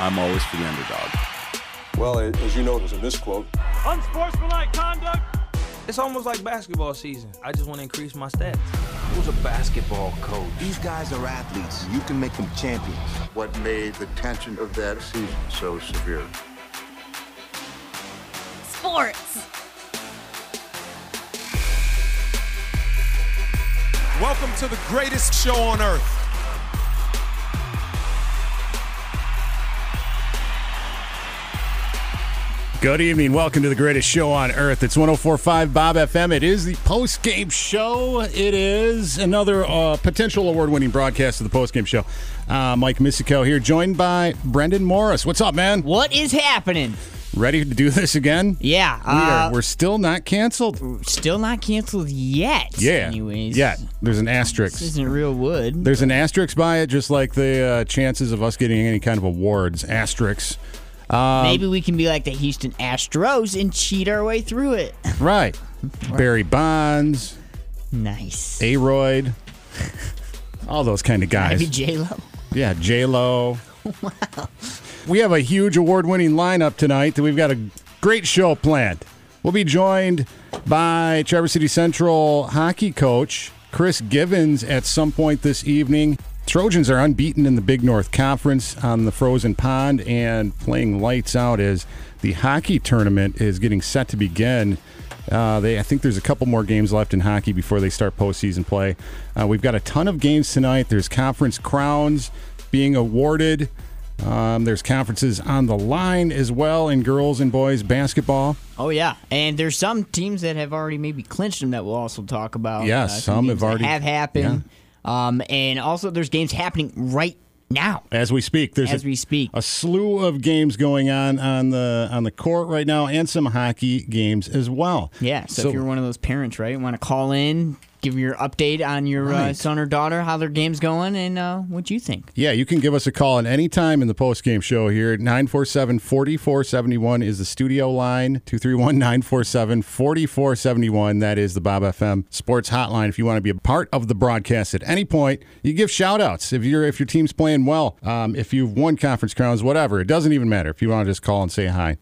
I'm always for the underdog. Well, as you notice in this quote, unsportsmanlike conduct. It's almost like basketball season. I just want to increase my stats. Who's a basketball coach? These guys are athletes. You can make them champions. What made the tension of that season so severe? Sports. Welcome to the greatest show on earth. Good evening. Welcome to the greatest show on earth. It's 104.5 Bob FM. It is the post-game show. It is another potential award-winning broadcast of the post-game show. Mike Misico here, joined by Brendan Morris. What's up, man? What is happening? Ready to do this again? Yeah. We're still not canceled. Still not canceled yet. Yeah. Anyways. Yeah. There's an asterisk. This isn't real wood. There's an asterisk by it, just like the chances of us getting any kind of awards. Asterisks. Maybe we can be like the Houston Astros and cheat our way through it. Right. Barry Bonds. Nice. Aroyd. All those kind of guys. Maybe J-Lo. Yeah, J-Lo. Wow. We have a huge award-winning lineup tonight. We've got a great show planned. We'll be joined by Traverse City Central hockey coach Chris Givens at some point this evening. Trojans are unbeaten in the Big North Conference on the Frozen Pond and playing lights out as the hockey tournament is getting set to begin. I think there's a couple more games left in hockey before they start postseason play. We've got a ton of games tonight. There's conference crowns being awarded. There's conferences on the line as well in girls and boys basketball. Oh, yeah. And there's some teams that have already maybe clinched them that we'll also talk about. Yes, some have already. Have happened. Yeah. And also there's games happening right now. As we speak. There's a slew of games going on the court right now and some hockey games as well. Yeah, so if you're one of those parents, right, want to call in, give your update on your son or daughter, how their game's going, and what you think. Yeah, you can give us a call at any time in the post-game show here. 947-4471 is the studio line. 231-947-4471. That is the Bob FM Sports Hotline. If you want to be a part of the broadcast at any point, you give shout-outs. If your team's playing well, if you've won conference crowns, whatever, it doesn't even matter. If you want to just call and say hi,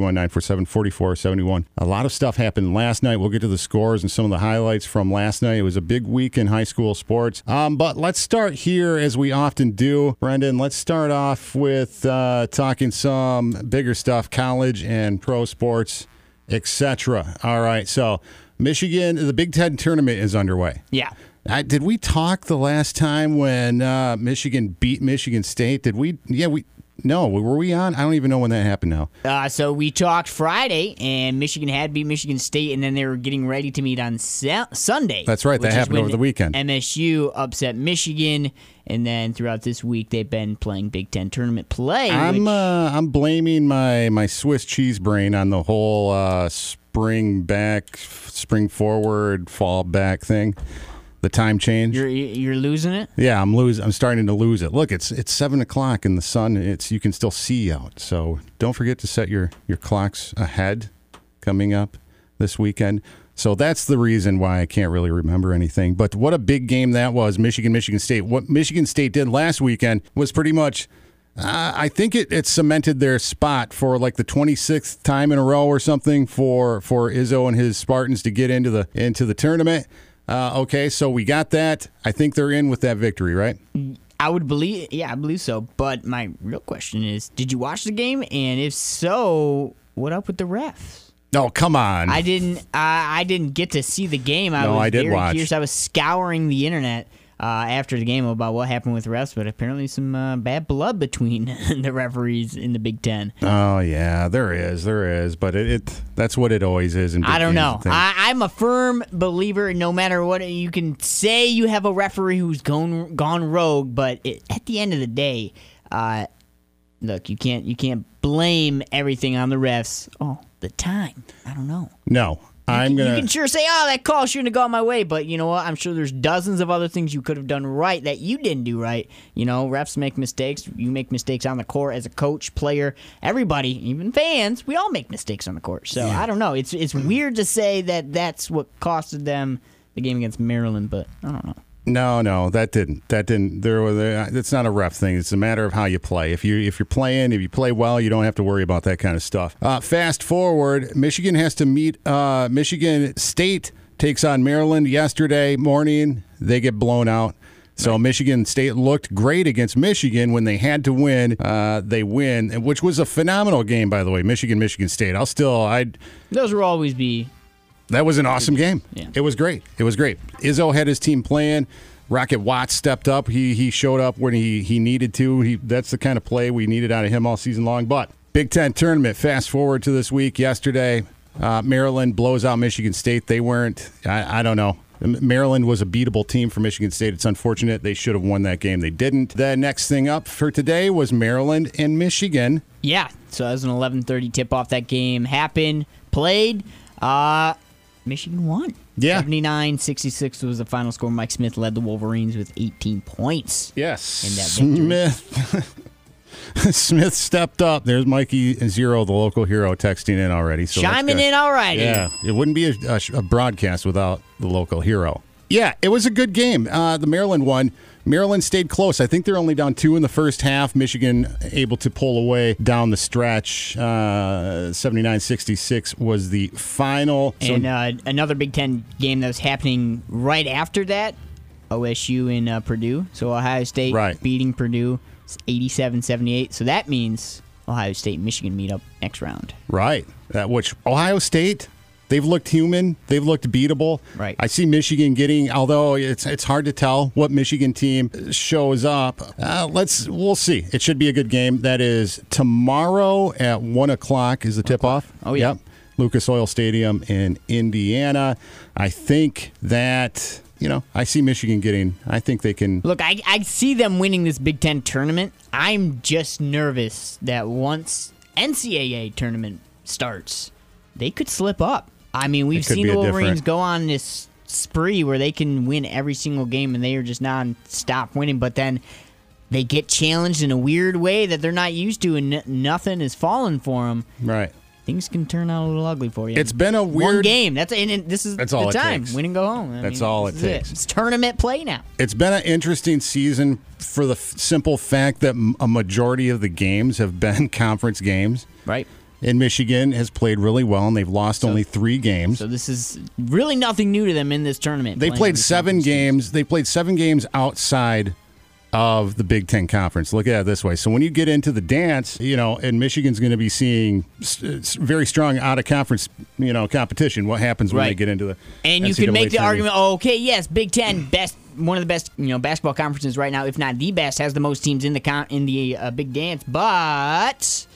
231-947-4471. A lot of stuff happened last night. We'll get to the scores and some of the highlights from last night. It was a big week in high school sports. But let's start here, as we often do. Brendan, let's start off with talking some bigger stuff, college and pro sports, etc. All right, so Michigan, the Big Ten tournament is underway. Yeah. Did we talk the last time when Michigan beat Michigan State? Did we? Yeah, No, were we on? I don't even know when that happened now. So we talked Friday, and Michigan had beat Michigan State, and then they were getting ready to meet on Sunday. That's right. That happened over the weekend. MSU upset Michigan, and then throughout this week, they've been playing Big Ten tournament play. I'm blaming my Swiss cheese brain on the whole spring back, spring forward, fall back thing. The time change. You're losing it? Yeah, I'm starting to lose it. Look, it's 7 o'clock in the sun. You can still see out. So don't forget to set your clocks ahead coming up this weekend. So that's the reason why I can't really remember anything. But what a big game that was, Michigan State. What Michigan State did last weekend was pretty much, I think it cemented their spot for like the 26th time in a row or something for Izzo and his Spartans to get into the tournament. Okay, so we got that. I think they're in with that victory, right? I believe so. But my real question is, did you watch the game? And if so, what up with the refs? No, come on. I didn't get to see the game. I did watch. Curious. I was scouring the internet after the game about what happened with the refs, but apparently some bad blood between the referees in the Big Ten. Oh, yeah, there is. But that's what it always is. I don't know. I'm a firm believer, no matter what, you can say you have a referee who's gone rogue, but at the end of the day, look, you can't blame everything on the refs all the time. I don't know. No. You can sure say, that call shouldn't have gone my way, but you know what? I'm sure there's dozens of other things you could have done right that you didn't do right. You know, refs make mistakes. You make mistakes on the court as a coach, player, everybody, even fans. We all make mistakes on the court. So I don't know. It's weird to say that that's what costed them the game against Maryland, but I don't know. No, that didn't. It's not a ref thing. It's a matter of how you play. If you play well, you don't have to worry about that kind of stuff. Fast forward, Michigan has to meet Michigan State takes on Maryland yesterday morning. They get blown out. So Michigan State looked great against Michigan when they had to win. They win, which was a phenomenal game, by the way. Michigan State. Those will always be. That was an awesome game. Yeah. It was great. Izzo had his team playing. Rocket Watts stepped up. He showed up when he needed to. That's the kind of play we needed out of him all season long. But Big Ten tournament, fast forward to this week. Yesterday, Maryland blows out Michigan State. They weren't, I don't know. Maryland was a beatable team for Michigan State. It's unfortunate. They should have won that game. They didn't. The next thing up for today was Maryland and Michigan. Yeah, so that was an 11:30 tip-off. That game happened, played. Michigan won. Yeah. 79-66 was the final score. Mike Smith led the Wolverines with 18 points. Yes. In that victory. Smith stepped up. There's Mikey Zero, the local hero, texting in already. So chiming in already. Yeah, it wouldn't be a broadcast without the local hero. Yeah, it was a good game. The Maryland won. Maryland stayed close. I think they're only down 2 in the first half. Michigan able to pull away down the stretch. 79-66 was the final. And another Big Ten game that was happening right after that, OSU and Purdue. So Ohio State beating Purdue 87-78. So that means Ohio State and Michigan meet up next round. Right. Which Ohio State, they've looked human. They've looked beatable. Right. I see Michigan getting, although it's hard to tell what Michigan team shows up. We'll see. It should be a good game. That is tomorrow at 1 o'clock is the tip-off. Oh, yeah. Yep. Lucas Oil Stadium in Indiana. I think that, I see Michigan I think they can. Look, I see them winning this Big Ten tournament. I'm just nervous that once NCAA tournament starts, they could slip up. I mean, we've seen the Wolverines go on this spree where they can win every single game and they are just non-stop winning, but then they get challenged in a weird way that they're not used to and nothing is falling for them. Right. Things can turn out a little ugly for you. It's been a weird... One game. This is all the time. It takes. Win and go home. That's all it takes. It's tournament play now. It's been an interesting season for the simple fact that a majority of the games have been conference games. Right. And Michigan has played really well, and they've lost only 3 games. So this is really nothing new to them in this tournament. They played 7 games. They played 7 games outside of the Big Ten Conference. Look at it this way. So when you get into the dance, and Michigan's going to be seeing very strong out-of-conference, competition. What happens when they get into the And you can make the argument, yes, Big Ten, one of the best, basketball conferences right now, if not the best, has the most teams in the Big Dance. But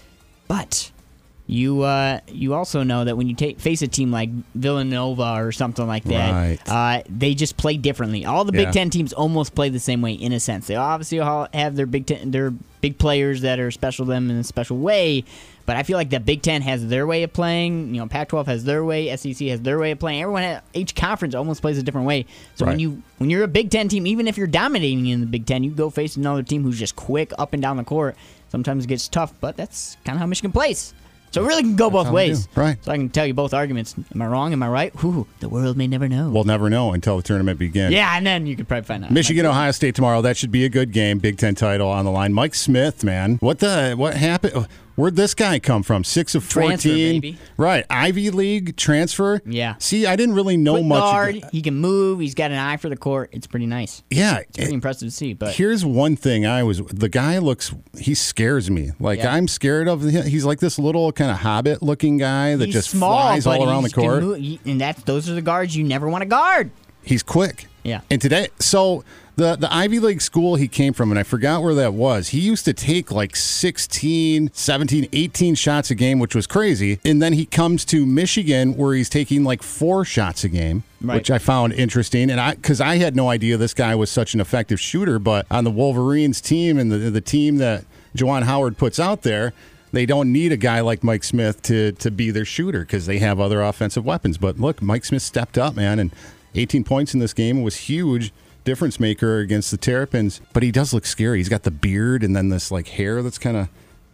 you also know that when you face a team like Villanova or something like that, they just play differently. All the Big Ten teams almost play the same way in a sense. They obviously all have their big players that are special to them in a special way. But I feel like the Big Ten has their way of playing. Pac-12 has their way. SEC has their way of playing. Each conference almost plays a different way. So when you're a Big Ten team, even if you're dominating in the Big Ten, you go face another team who's just quick up and down the court. Sometimes it gets tough, but that's kind of how Michigan plays. So it really can go both ways. Right. So I can tell you both arguments. Am I wrong? Am I right? The world may never know. We'll never know until the tournament begins. Yeah, and then you could probably find out. Michigan, Ohio State tomorrow. That should be a good game. Big Ten title on the line. Mike Smith, man. What happened? Where'd this guy come from? 6 of 14. Transfer, baby. Right. Ivy League transfer. Yeah. See, I didn't really know much. Guard. He can move. He's got an eye for the court. It's pretty nice. Yeah. It's pretty impressive to see. But here's one thing the guy he scares me. I'm scared of him. He's like this little kind of hobbit looking guy that just flies all around the court. And those are the guards you never want to guard. He's quick. Yeah. And today, so the Ivy League school he came from, and I forgot where that was, he used to take like 16, 17, 18 shots a game, which was crazy. And then he comes to Michigan where he's taking like 4 shots a game, which I found interesting. And because I had no idea this guy was such an effective shooter, but on the Wolverines team and the team that Juwan Howard puts out there, they don't need a guy like Mike Smith to be their shooter because they have other offensive weapons. But look, Mike Smith stepped up, man, and 18 points in this game was huge. Difference maker against the Terrapins, but he does look scary. He's got the beard and then this like hair that's kind of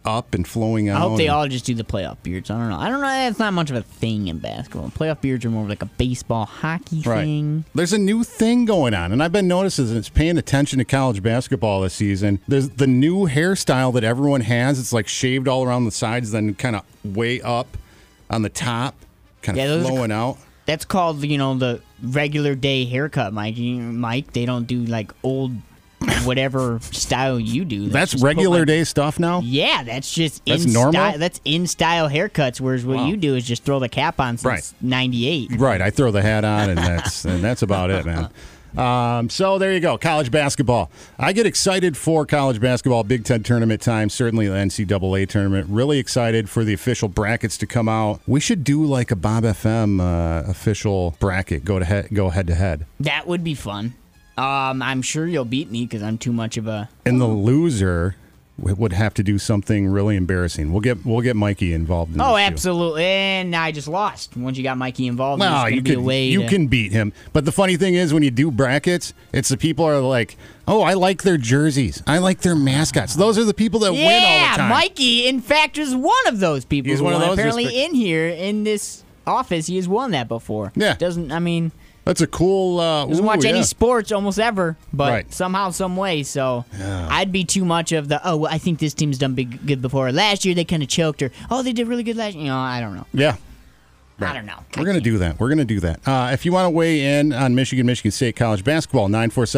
up and flowing out. I hope they all just do the playoff beards. I don't know. That's not much of a thing in basketball. Playoff beards are more of like a baseball, hockey thing. There's a new thing going on, and I've been noticing it's paying attention to college basketball this season. There's the new hairstyle that everyone has. It's like shaved all around the sides, then kind of way up on the top, kind of flowing out. That's called, the regular day haircut, Mike. Mike, they don't do like old whatever style you do. That's regular day stuff now? Yeah, that's just normal? That's in-style haircuts, whereas what you do is just throw the cap on since 98. Right, I throw the hat on, and that's about it, man. So there you go, college basketball. I get excited for college basketball, Big Ten tournament time, certainly the NCAA tournament. Really excited for the official brackets to come out. We should do like a Bob FM official bracket, go head to head. That would be fun. I'm sure you'll beat me because I'm too much of a... And the loser would have to do something really embarrassing. We'll get Mikey involved in this. Oh, absolutely. And I just lost. Once you got Mikey involved, you can beat him. But the funny thing is, when you do brackets, it's the people are like, oh, I like their jerseys. I like their mascots. Those are the people that win all the time. Yeah, Mikey, in fact, is one of those people. He's one of those. Apparently in here, in this office, he has won that before. Yeah. That's a cool... doesn't watch any sports almost ever, but somehow, some way. So I'd be too much of the, I think this team's done good before. Last year they kind of choked, or, they did really good last year. I don't know. Yeah. Right. I don't know. We're going to do that. If you want to weigh in on Michigan State college basketball,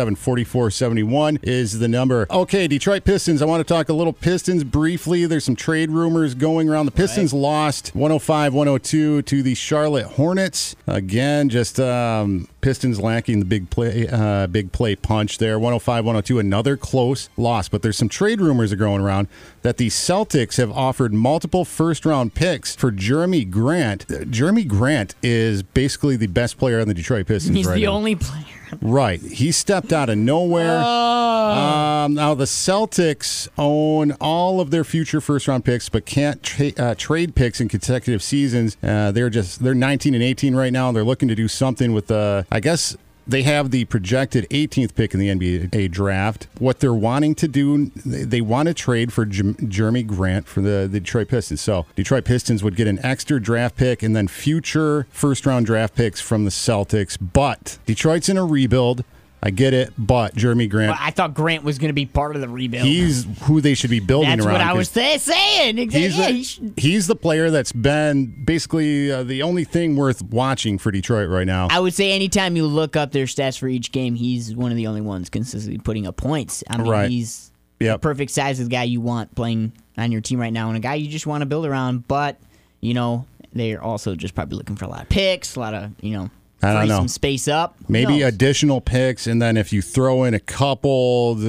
947-4471 is the number. Okay, Detroit Pistons. I want to talk a little Pistons briefly. There's some trade rumors going around. The Pistons lost 105-102 to the Charlotte Hornets. Again, just Pistons lacking the big play punch there. 105-102, another close loss. But there's some trade rumors that are going around that the Celtics have offered multiple first-round picks for Jeremy Grant. Jeremy Grant is basically the best player on the Detroit Pistons right now. He's the only player. Right. He stepped out of nowhere. Now, the Celtics own all of their future first-round picks, but can't trade picks in consecutive seasons. They're 19 and 18 right now. They're looking to do something with I guess they have the projected 18th pick in the NBA draft. What they're wanting to do, they want to trade for Jeremy Grant for the Detroit Pistons. So Detroit Pistons would get an extra draft pick and then future first-round draft picks from the Celtics. But Detroit's in a rebuild. I get it, but Jeremy Grant... Well, I thought Grant was going to be part of the rebuild. He's who they should be building around. That's what I was saying. Exactly. He's the player that's been basically the only thing worth watching for Detroit right now. I would say anytime you look up their stats for each game, he's one of the only ones consistently putting up points. He's the perfect size of the guy you want playing on your team right now and a guy you just want to build around. But, they're also just probably looking for a lot of picks, a lot of, I don't know. Some space up. Maybe additional picks, and then if you throw in a couple,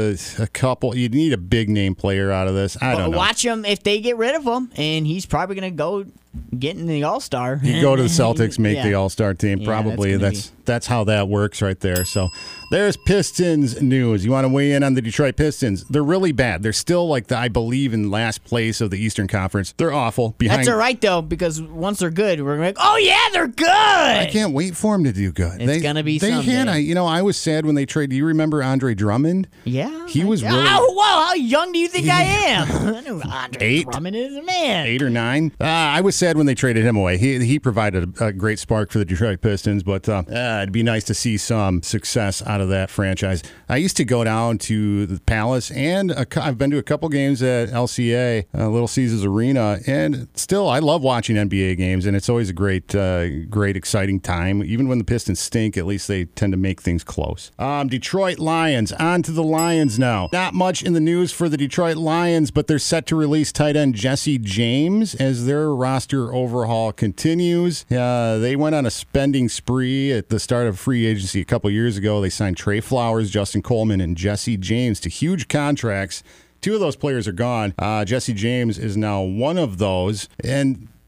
you need a big name player out of this. I don't know. Watch him if they get rid of him, and he's probably going to go get in the All-Star. You go to the Celtics, make the All-Star team. Probably that's how that works right there. So there's Pistons news. You want to weigh in on the Detroit Pistons? They're really bad. They're still I believe in last place of the Eastern Conference. They're awful. That's all right though, because once they're good, we're like, oh yeah, they're good. I can't wait for them to do good. It's gonna be someday. I was sad when they traded. Do you remember Andre Drummond? Yeah, he was really. Oh, whoa! How young do you think I am? I know Andre Drummond is a man. 8 or 9. I was sad when they traded him away. He provided a great spark for the Detroit Pistons, but it'd be nice to see some success out of that franchise. I used to go down to the Palace, and I've been to a couple games at LCA, Little Caesars Arena, and still I love watching NBA games, and it's always a great, exciting time. Even when the Pistons stink, at least they tend to make things close. Detroit Lions. On to the Lions now. Not much in the news for the Detroit Lions, but they're set to release tight end Jesse James as their roster overhaul continues. They went on a spending spree at the start of free agency a couple years ago. They signed Trey Flowers, Justin Coleman, and Jesse James to huge contracts. 2 of those players are gone. Jesse James is now one of those. And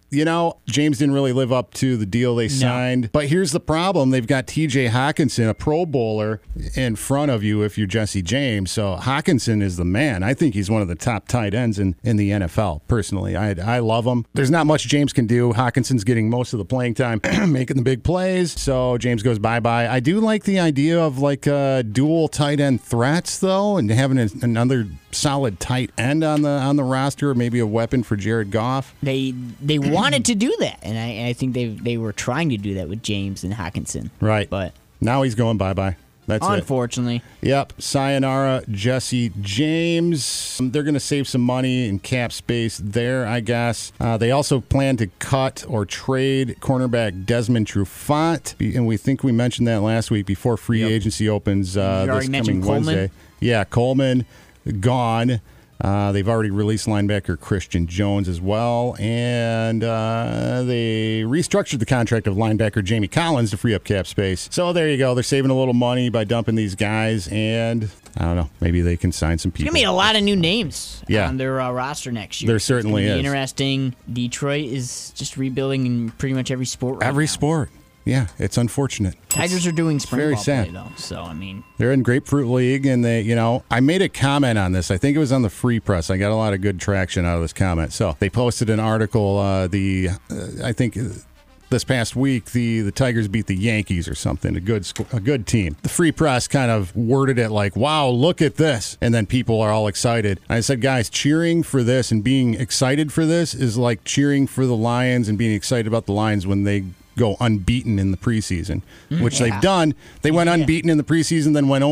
James didn't really live up to the deal they signed. But here's the problem. They've got TJ Hawkinson, a Pro Bowler, in front of you if you're Jesse James. So Hawkinson is the man. I think he's one of the top tight ends in the NFL, personally. I love him. There's not much James can do. Hawkinson's getting most of the playing time, making the big plays. So James goes bye-bye. I do like the idea of dual tight end threats, though, and having another solid tight end on the roster, maybe a weapon for Jared Goff. They wanted to do that, and I think they were trying to do that with James and Hawkinson. Right. But now he's going bye-bye. That's unfortunately. Yep. Sayonara, Jesse James. They're going to save some money in cap space there, I guess. They also plan to cut or trade cornerback Desmond Trufant, and we think we mentioned that last week before free agency opens this coming Wednesday. Yeah, Coleman gone. They've already released linebacker Christian Jones as well, and they restructured the contract of linebacker Jamie Collins to free up cap space. So there you go. They're saving a little money by dumping these guys, and I don't know. Maybe they can sign some people. It's going to be a lot of new names on their roster next year. There certainly is. Interesting. Detroit is just rebuilding in pretty much every sport right now. Sport. Yeah, it's unfortunate. Tigers are doing spring very ball sad. play, though. So, I mean, they're in Grapefruit League, and I made a comment on this. I think it was on the Free Press. I got a lot of good traction out of this comment. So they posted an article. I think this past week, the Tigers beat the Yankees or something. A good team. The Free Press kind of worded it like, "Wow, look at this," and then people are all excited. I said, guys, cheering for this and being excited for this is like cheering for the Lions and being excited about the Lions when they go unbeaten in the preseason, which they've done. They went unbeaten in the preseason, then went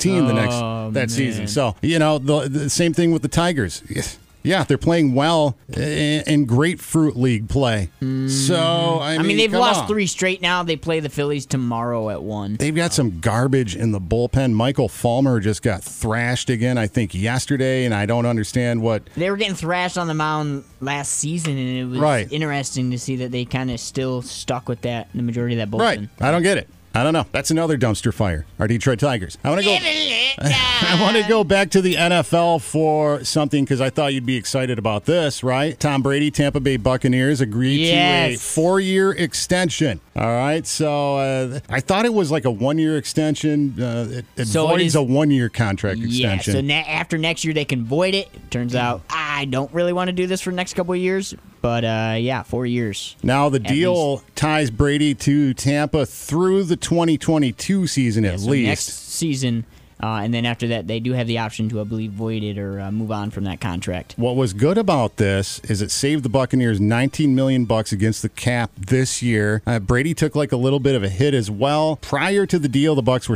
0-16 that season. So, the same thing with the Tigers. Yeah, they're playing well in Grapefruit League play. So, I mean they've lost 3 straight now. They play the Phillies tomorrow at 1. They've got some garbage in the bullpen. Michael Fulmer just got thrashed again, I think, yesterday, and I don't understand what... They were getting thrashed on the mound last season, and it was interesting to see that they kind of still stuck with that, the majority of that bullpen. Right. I don't get it. I don't know. That's another dumpster fire. Our Detroit Tigers. I want to go back to the NFL for something because I thought you'd be excited about this, right? Tom Brady, Tampa Bay Buccaneers agreed to a 4-year extension. All right, so I thought it was like a 1-year extension. It voids a 1-year contract extension. So after next year they can void it. Turns out I don't really want to do this for the next couple of years. But, 4 years. Now, the deal ties Brady to Tampa through the 2022 season at least. Next season, and then after that, they do have the option to, I believe, void it or move on from that contract. What was good about this is it saved the Buccaneers $19 million against the cap this year. Brady took like a little bit of a hit as well. Prior to the deal, the Bucs were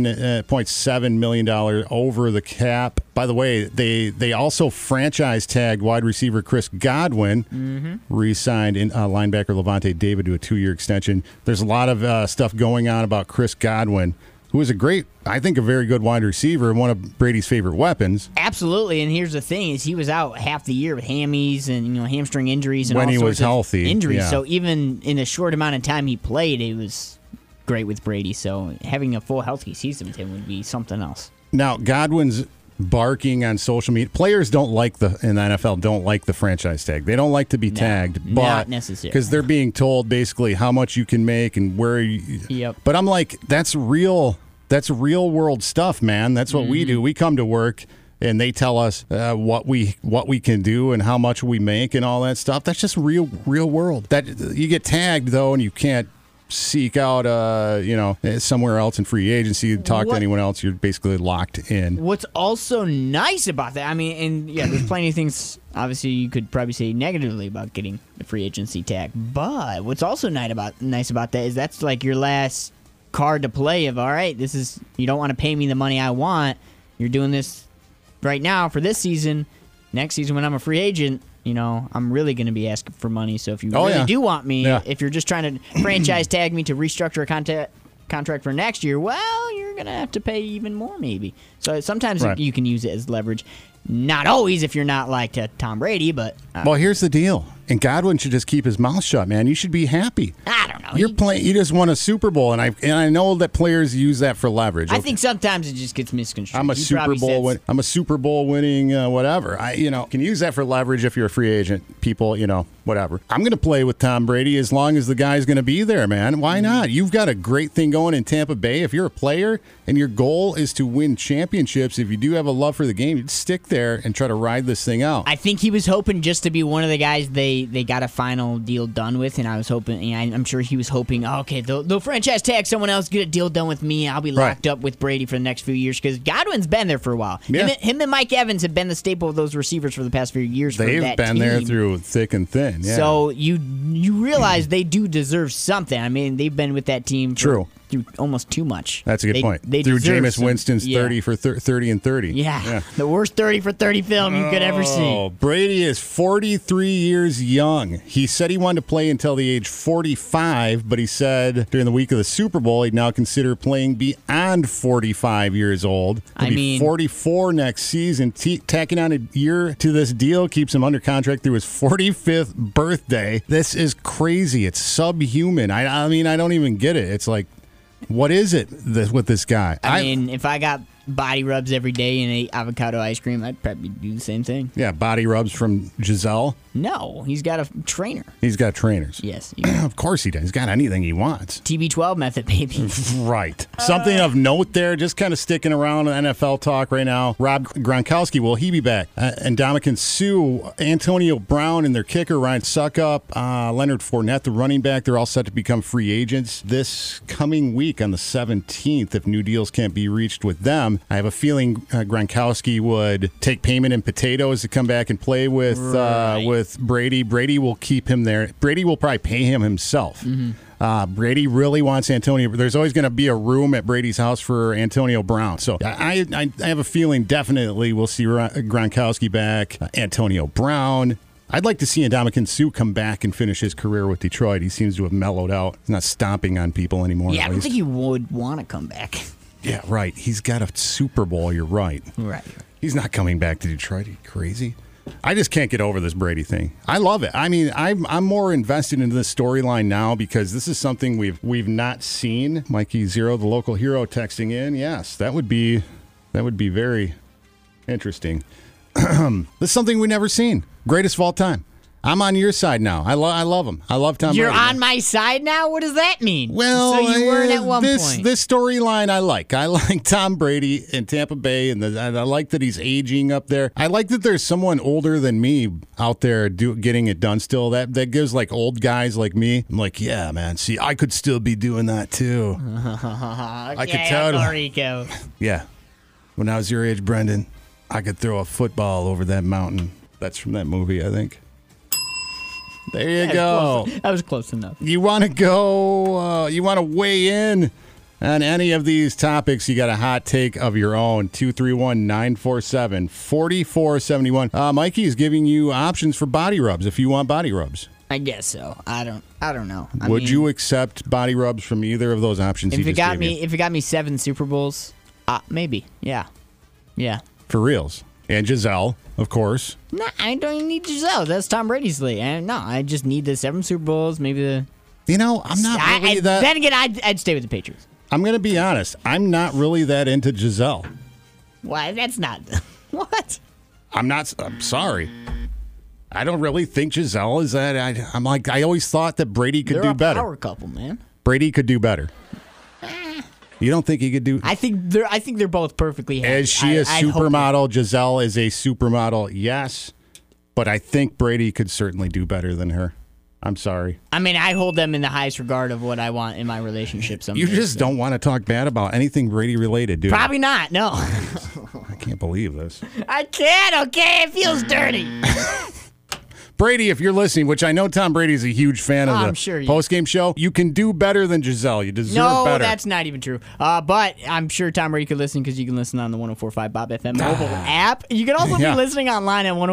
$7.7 million over the cap. By the way, they also franchise tagged wide receiver Chris Godwin, re-signed in linebacker Levante David to a 2-year extension. There's a lot of stuff going on about Chris Godwin, who is a very good wide receiver and one of Brady's favorite weapons. Absolutely, and here's the thing: is he was out half the year with hammies and hamstring injuries and when all he sorts was of healthy injuries. Yeah. So even in a short amount of time he played, it was great with Brady. So having a full healthy season with him would be something else. Now Godwin's barking on social media. Players in the NFL don't like the franchise tag. They don't like to be tagged, but not necessarily, because they're being told basically how much you can make and where you. Yep. But I'm like, that's real world stuff, man. That's what we do. We come to work and they tell us what we can do and how much we make and all that stuff. That's just real world. That you get tagged though, and you can't seek out somewhere else in free agency, talk to anyone else. You're basically locked in. What's also nice about that, there's plenty of things obviously you could probably say negatively about getting the free agency tag, but what's also nice about that is that's like your last card to play of, all right, this is, you don't want to pay me the money I want, you're doing this right now for this season. Next season when I'm a free agent, I'm really going to be asking for money. So if you do want me, if you're just trying to franchise tag me to restructure a contract for next year, well, you're going to have to pay even more maybe. So sometimes you can use it as leverage. Not always if you're not like Tom Brady, but Well, here's the deal. And Godwin should just keep his mouth shut, man. You should be happy. I don't know. You're playing. You just won a Super Bowl, and I know that players use that for leverage. I think sometimes it just gets misconstrued. I'm a He Super probably Bowl. says- I'm a Super Bowl winning whatever. I can use that for leverage if you're a free agent. People, whatever. I'm going to play with Tom Brady as long as the guy's going to be there, man. Why not? You've got a great thing going in Tampa Bay. If you're a player and your goal is to win championships, if you do have a love for the game, you'd stick there and try to ride this thing out. I think he was hoping just to be one of the guys they got a final deal done with, and I was hoping, I'm sure he was hoping, okay, they'll franchise tag someone else, get a deal done with me, I'll be locked up with Brady for the next few years, because Godwin's been there for a while. Yeah. Him and Mike Evans have been the staple of those receivers for the past few years. They've for that been team. there through thick and thin. Yeah. So you realize they do deserve something. I mean, they've been with that team through almost too much. That's a good point. They through deserve Jameis Winston's 30 for 30 and 30. Yeah, the worst 30 for 30 film you could ever see. Oh, Brady is 43 years young. He said he wanted to play until the age 45, but he said during the week of the Super Bowl he'd now consider playing beyond 45 years old. He'll be 44 next season. Tacking on a year to this deal keeps him under contract through his 45th birthday. This is crazy. It's subhuman. I mean, I don't even get it. It's like, what is it with this guy? I mean, if I got body rubs every day and ate avocado ice cream, I'd probably do the same thing. Yeah, body rubs from Giselle. No, he's got a trainer. He's got trainers. Yes. Of course he does. He's got anything he wants. TB12 method, baby. Right. Something of note there, just kind of sticking around in NFL talk right now. Rob Gronkowski, will he be back? And Ndamukong Suh, Antonio Brown, and their kicker, Ryan Suckup, Leonard Fournette, the running back, they're all set to become free agents this coming week on the 17th if new deals can't be reached with them. I have a feeling Gronkowski would take payment in potatoes to come back and play with Brady. Brady will keep him there. Brady will probably pay him himself. Brady really wants Antonio. There's always going to be a room at Brady's house for Antonio Brown. So I have a feeling definitely we'll see Gronkowski back. Antonio Brown. I'd like to see Ndamukong Suh come back and finish his career with Detroit. He seems to have mellowed out. He's not stomping on people anymore. Yeah, I don't think he would want to come back. Yeah, right. He's got a Super Bowl. You're right. Right. He's not coming back to Detroit. Are you crazy? I just can't get over this Brady thing. I love it. I mean, I'm more invested in this storyline now because this is something we've not seen. Mikey Zero, the local hero, texting in. Yes, that would be very interesting. This is something we've never seen. Greatest of all time. I'm on your side now. I love him. I love Tom You're Brady. on my side now? What does that mean? Well, so you weren't at one point. This storyline I like. I like Tom Brady in Tampa Bay, and I like that he's aging up there. I like that there's someone older than me out there getting it done still. That gives like old guys like me. I'm like, yeah, man. See, I could still be doing that too. I could tell. Rico. Yeah. When I was your age, Brendan, I could throw a football over that mountain. That's from that movie, I think. There you go. That was close enough. You want to go, you want to weigh in on any of these topics, you got a hot take of your own. 231-947-4471. Mikey is giving you options for body rubs if you want body rubs. I guess so. I don't know. Would you accept body rubs from either of those options? If it got me 7 Super Bowls, maybe. Yeah. For reals. And Giselle, of course. No, I don't even need Giselle. That's Tom Brady's league. And no, I just need the 7 Super Bowls. Maybe the. I'm not really that. Then again, I'd stay with the Patriots. I'm going to be honest. I'm not really that into Giselle. Why? That's not. What? I'm sorry. I don't really think Giselle is that. I always thought that Brady could do better. They're a power couple, man. Brady could do better. You don't think he could do? I think they're both perfectly happy. Is she a supermodel? Giselle is a supermodel. Yes, but I think Brady could certainly do better than her. I'm sorry. I mean, I hold them in the highest regard of what I want in my relationship. You just don't want to talk bad about anything Brady related, dude. Probably not. No. I can't believe this. I can't. Okay, it feels dirty. Brady, if you're listening, which I know Tom Brady's a huge fan of the post-game show, you can do better than Giselle. You deserve better. No, that's not even true. But I'm sure Tom Brady could listen because you can listen on the 104.5 Bob FM mobile app. You can also be listening online at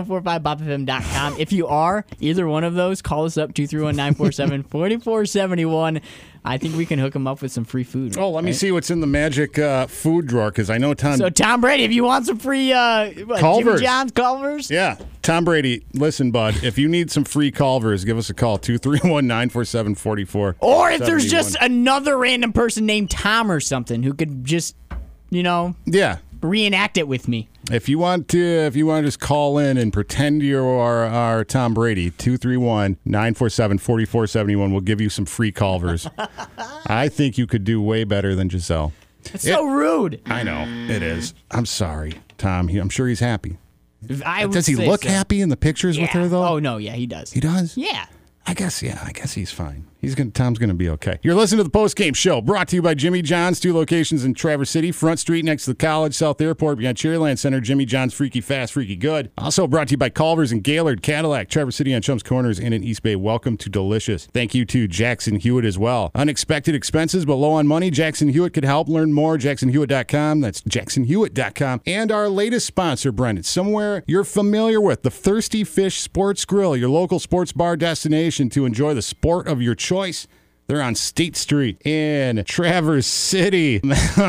1045bobfm.com. If you are either one of those, call us up 231-947-4471. I think we can hook him up with some free food. Oh, let me see what's in the magic food drawer, because I know Tom. So Tom Brady, if you want some free Culvers. Jimmy John's Culvers. Yeah. Tom Brady, listen, bud, if you need some free Culvers, give us a call, 231-947-44. Or if there's just another random person named Tom or something who could just, Yeah. reenact it with me. If you want to just call in and pretend you are Tom Brady, 231-947-4471. We'll give you some free Culvers. I think you could do way better than Giselle. It's so rude. I know. It is. I'm sorry, Tom. I'm sure he's happy. Does he look happy in the pictures with her, though? Oh, no, yeah, he does. He does? Yeah. I guess he's fine. Tom's going to be okay. You're listening to the postgame show, brought to you by Jimmy John's, 2 locations in Traverse City, Front Street next to the college, South Airport, behind Cherryland Center. Jimmy John's, freaky fast, freaky good. Also brought to you by Culver's and Gaylord, Cadillac, Traverse City on Chums Corners, and in East Bay. Welcome to Delicious. Thank you to Jackson Hewitt as well. Unexpected expenses, but low on money. Jackson Hewitt could help. Learn more, jacksonhewitt.com. That's jacksonhewitt.com. And our latest sponsor, Brendan, somewhere you're familiar with, the Thirsty Fish Sports Grill, your local sports bar destination to enjoy the sport of your choice. They're on State Street in Traverse City.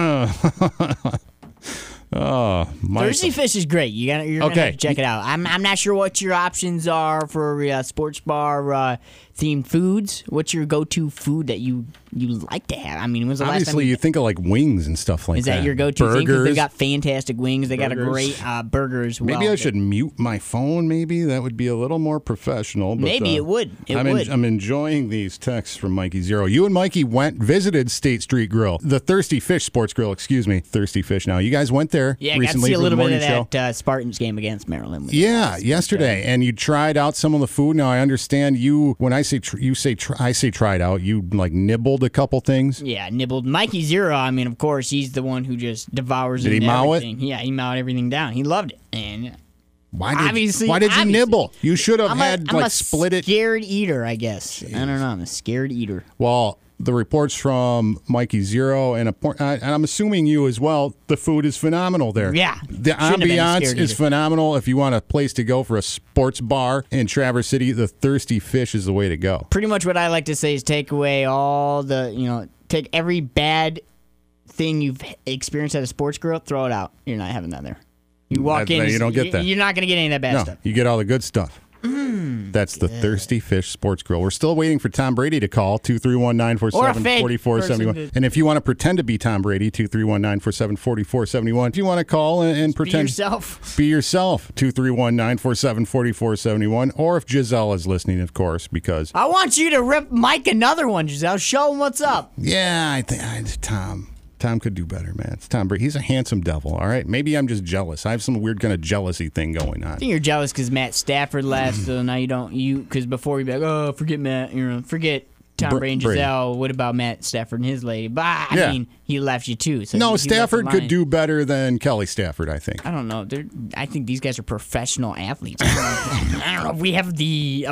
Oh, Thirsty Fish is great. You're gonna have to check it out. I'm not sure what your options are for sports bar themed foods. What's your go-to food that you like to have? I mean, when's the last time? Obviously, you think of like wings and stuff like that. Is that your go-to thing? Because they've got fantastic wings. They got a great burgers. Maybe I should mute my phone. Maybe that would be a little more professional. But, maybe it would. I'm enjoying these texts from Mikey Zero. You and Mikey visited State Street Grill, the Thirsty Fish Sports Grill. Excuse me, Thirsty Fish. Now you guys went there. Yeah, recently got to see a for little the bit morning of that Spartans game against Maryland. Yeah, yesterday, and you tried out some of the food. Now I understand you. When I say tried out, you like nibbled a couple things. Yeah, nibbled. Mikey Zero. I mean, of course, he's the one who just devours. Did he mow everything. Yeah, he mowed everything down. He loved it, and why did you nibble? You should have split it. Scared eater, I guess. Jeez. I don't know. I'm a scared eater. Well, the reports from Mikey Zero and I'm assuming you as well, the food is phenomenal there. Yeah. The ambiance is phenomenal. If you want a place to go for a sports bar in Traverse City, the Thirsty Fish is the way to go. Pretty much what I like to say is take away all the, take every bad thing you've experienced at a sports grill, throw it out. You're not having that there. You walk in, you don't get that. You're not going to get any of that bad stuff. You get all the good stuff. That's the Thirsty Fish Sports Grill. We're still waiting for Tom Brady to call, 231-947-4471. And if you want to pretend to be Tom Brady, 231-947-4471. If you want to call and pretend. Be yourself. 231-947-4471. Or if Giselle is listening, of course, because. I want you to rip Mike another one, Giselle. Show him what's up. Yeah, I think Tom could do better, man. It's Tom Brady. He's a handsome devil, all right? Maybe I'm just jealous. I have some weird kind of jealousy thing going on. I think you're jealous because Matt Stafford left, so now because before you'd be like, oh, forget Matt, forget Tom Brady and Giselle. What about Matt Stafford and his lady? But I mean, he left you too. So no, Stafford could do better than Kelly Stafford, I think. I don't know. I think these guys are professional athletes. I don't know. We have the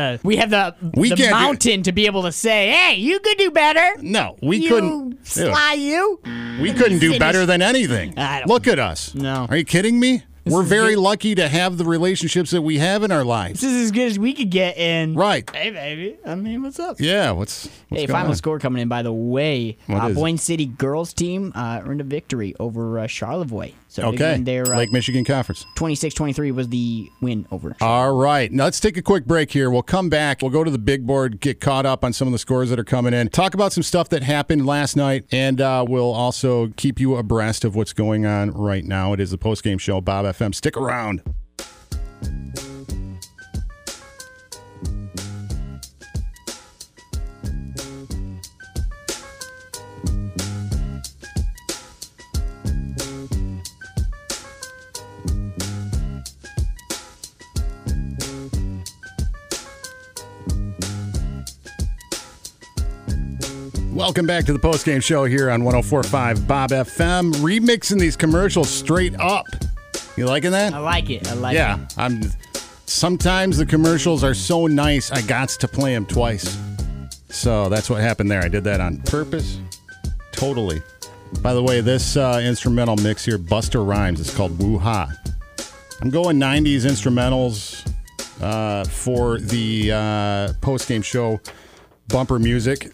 mountain to be able to say, hey, you could do better. No, we couldn't. Sly you. We couldn't do better than anything. Look at us. No. Are you kidding me? We're very lucky to have the relationships that we have in our lives. This is as good as we could get in. Right. Hey, baby. I mean, what's up? Yeah, what's Hey, going final on? score coming in, by the way. Boyne City girls team earned a victory over Charlevoix. So okay. Their, Lake Michigan Conference. 26-23 was the win over Charlevoix. All right. Now let's take a quick break here. We'll come back. We'll go to the big board, get caught up on some of the scores that are coming in, talk about some stuff that happened last night, and we'll also keep you abreast of what's going on right now. It is the postgame show, Bob FM. Stick around. Welcome back to the postgame show here on 104.5 Bob FM. Remixing these commercials straight up. You liking that? I like it. Yeah, sometimes the commercials are so nice, I gots to play them twice. So that's what happened there. I did that on purpose. Totally. By the way, this instrumental mix here, Busta Rhymes, it's called Woo-Ha. I'm going 90s instrumentals for the postgame show bumper music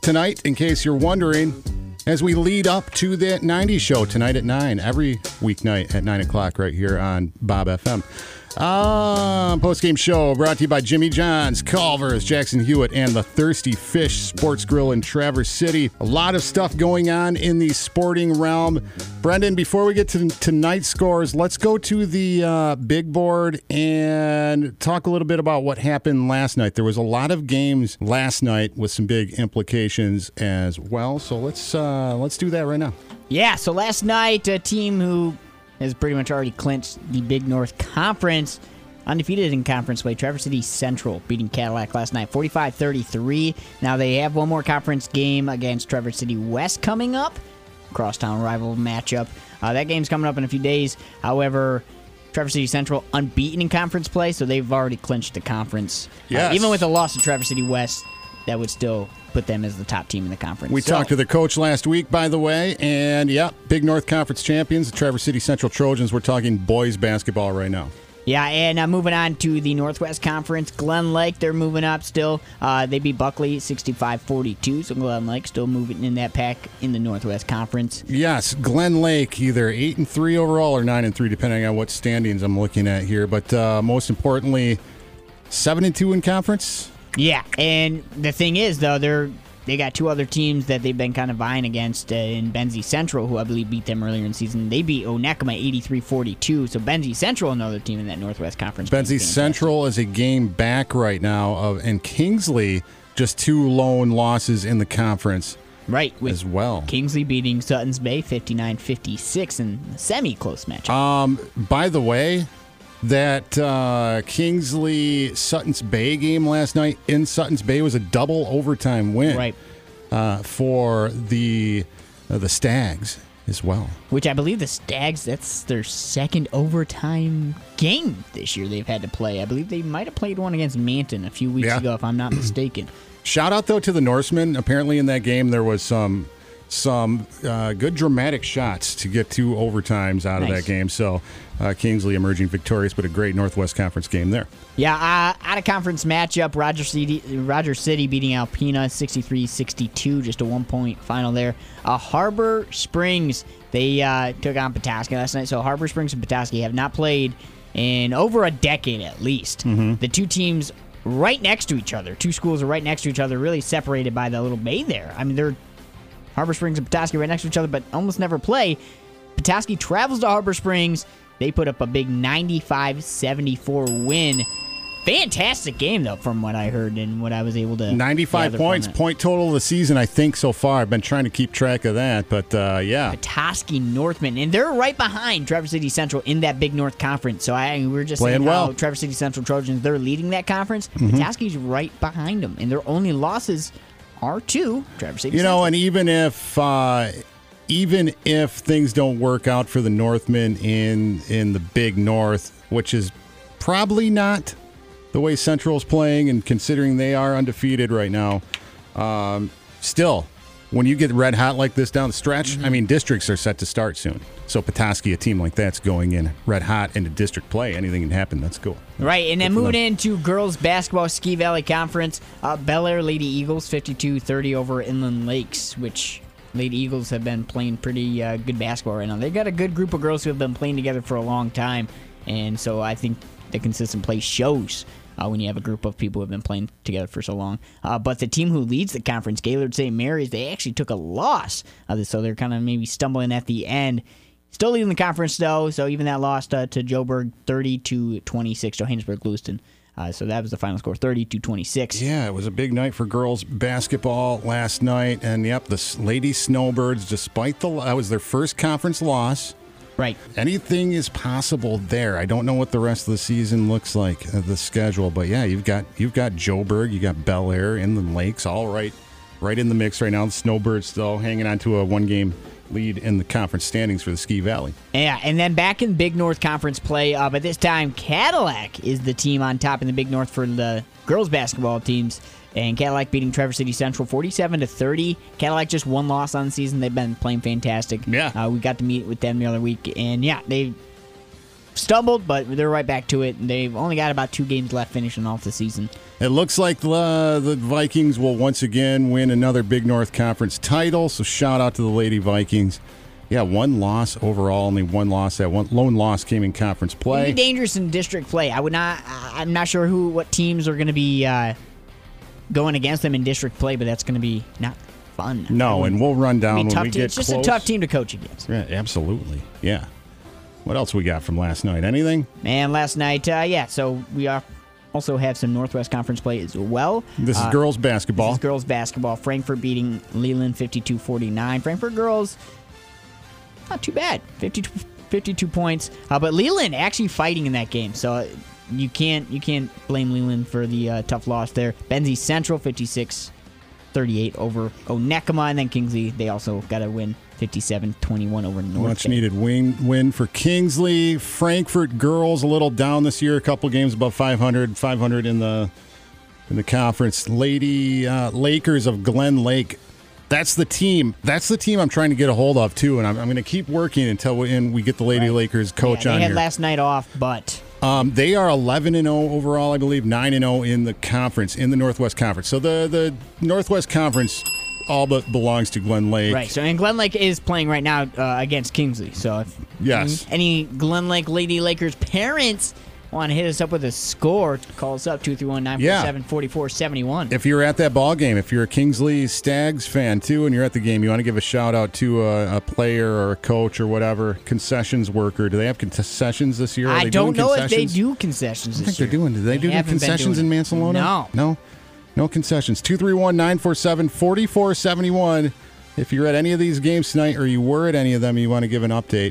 tonight, in case you're wondering, as we lead up to the 90s show tonight at 9, every weeknight at 9 o'clock right here on Bob FM. Post-game show brought to you by Jimmy John's, Culver's, Jackson Hewitt, and the Thirsty Fish Sports Grill in Traverse City. A lot of stuff going on in the sporting realm. Brendan, before we get to tonight's scores, let's go to the big board and talk a little bit about what happened last night. There was a lot of games last night with some big implications as well. So let's do that right now. Yeah, so last night, a team who has pretty much already clinched the Big North Conference, undefeated in conference play, Traverse City Central beating Cadillac last night, 45-33. Now they have one more conference game against Traverse City West coming up, crosstown rival matchup. That game's coming up in a few days. However, Traverse City Central unbeaten in conference play, so they've already clinched the conference. Yes. Even with a loss to Traverse City West, that would still put them as the top team in the conference. We talked to the coach last week, by the way, and Big North Conference champions, the Traverse City Central Trojans. We're talking boys basketball right now. Yeah, and moving on to the Northwest Conference, Glen Lake, they're moving up still. They beat Buckley 65-42, so Glen Lake still moving in that pack in the Northwest Conference. Yes, Glen Lake, either 8-3 overall or 9-3, depending on what standings I'm looking at here. But most importantly, 7-2 in conference. Yeah, and the thing is, though, they got two other teams that they've been kind of vying against in Benzie Central, who I believe beat them earlier in the season. They beat Onekama 83-42, so Benzie Central, another team in that Northwest Conference. Benzie Central is a game back right now, and Kingsley, just 2 lone losses in the conference. Right, as well. Kingsley beating Suttons Bay 59-56 in a semi-close matchup. By the way, that Kingsley Suttons Bay game last night in Suttons Bay was a double overtime win, right? For the Stags as well. Which I believe the Stags, that's their second overtime game this year they've had to play. I believe they might have played one against Manton a few weeks ago, if I'm not mistaken. Shout out though to the Norsemen. Apparently in that game there was some good dramatic shots to get 2 overtimes out of that game. So Kingsley emerging victorious, but a great Northwest Conference game there. Yeah, out of conference matchup, Roger City beating Alpena 63-62, just a 1-point final there. Harbor Springs, they took on Petoskey last night. So Harbor Springs and Petoskey have not played in over a decade at least. Mm-hmm. The two teams right next to each other, 2 schools are right next to each other, really separated by the little bay there. I mean, they're Harbor Springs and Petoskey right next to each other, but almost never play. Petoskey travels to Harbor Springs. They put up a big 95-74 win. Fantastic game, though, from what I heard and what I was able to 95 points, point total of the season, I think, so far. I've been trying to keep track of that, but yeah. Petoskey Northmen, and they're right behind Traverse City Central in that Big North Conference. So we were just playing saying well. How Traverse City Central Trojans, they're leading that conference. Mm-hmm. Petoskey's right behind them, and their only losses are to Traverse City Central. And even if things don't work out for the Northmen in the Big North, which is probably not the way Central's playing, and considering they are undefeated right now, still, when you get red hot like this down the stretch, mm-hmm. I mean, districts are set to start soon. So Petoskey, a team like that's going in red hot into district play. Anything can happen. That's cool. Right, and then moving into girls basketball Ski Valley Conference, Bel Air Lady Eagles 52-30 over Inland Lakes, which Lady Eagles have been playing pretty good basketball right now. They've got a good group of girls who have been playing together for a long time, and so I think the consistent play shows when you have a group of people who have been playing together for so long. But the team who leads the conference, Gaylord St. Mary's, they actually took a loss, so they're kind of maybe stumbling at the end. Still leading the conference, though, so even that loss to Joburg, 30-26, Johannesburg Lewiston. So that was the final score, 30-26. Yeah, it was a big night for girls basketball last night. And, the Lady Snowbirds, despite that was their first conference loss. Right. Anything is possible there. I don't know what the rest of the season looks like, the schedule. But, yeah, you've got Joburg, you got Bel Air, Inland Lakes, all right in the mix right now. The Snowbirds still hanging on to a 1-game lead in the conference standings for the Ski Valley. Yeah, and then back in Big North Conference play, but this time Cadillac is the team on top in the Big North for the girls basketball teams. And Cadillac beating Traverse City Central 47-30. Cadillac just 1 loss on the season. They've been playing fantastic. Yeah. We got to meet with them the other week. And, yeah, they stumbled, but they're right back to it. They've only got about 2 games left finishing off the season. It looks like the Vikings will once again win another Big North Conference title, so shout out to the Lady Vikings. Yeah, 1 loss overall, only 1 loss. That one lone loss came in conference play. It'd be dangerous in district play. I'm not sure what teams are going to be going against them in district play, but that's going to be not fun. No, and we'll run down when we get close. It's just a tough team to coach against. Yeah, absolutely. Yeah. What else we got from last night? Anything? Man, last night, so we also have some Northwest Conference play as well. This is girls basketball. This is girls basketball. Frankfort beating Leland 52-49. Frankfort girls, not too bad. 52 points. But Leland actually fighting in that game. So you can't blame Leland for the tough loss there. Benzie Central 56-38 over Onekama. And then Kingsley, they also got a win 57-21 over North. Much needed win for Kingsley. Frankfort girls a little down this year. A couple games above 500 in the conference. Lady Lakers of Glen Lake. That's the team. That's the team I'm trying to get a hold of too, and I'm going to keep working until we get the Lady Lakers coach on here. They had last night off, but they are 11-0 overall, I believe, 9-0 in the conference, in the Northwest Conference. So the Northwest Conference all but belongs to Glen Lake. Right. So and Glen Lake is playing right now against Kingsley. So if any Glen Lake Lady Lakers parents want to hit us up with a score, call us up 231-947-4471. If you're at that ball game, if you're a Kingsley Stags fan too, and you're at the game, you want to give a shout out to a player or a coach or whatever, concessions worker. Do they have concessions this year? I don't know if they do concessions this year. Do they do concessions in Mansalona? No concessions. 231-947-4471. If you're at any of these games tonight or you were at any of them, you want to give an update,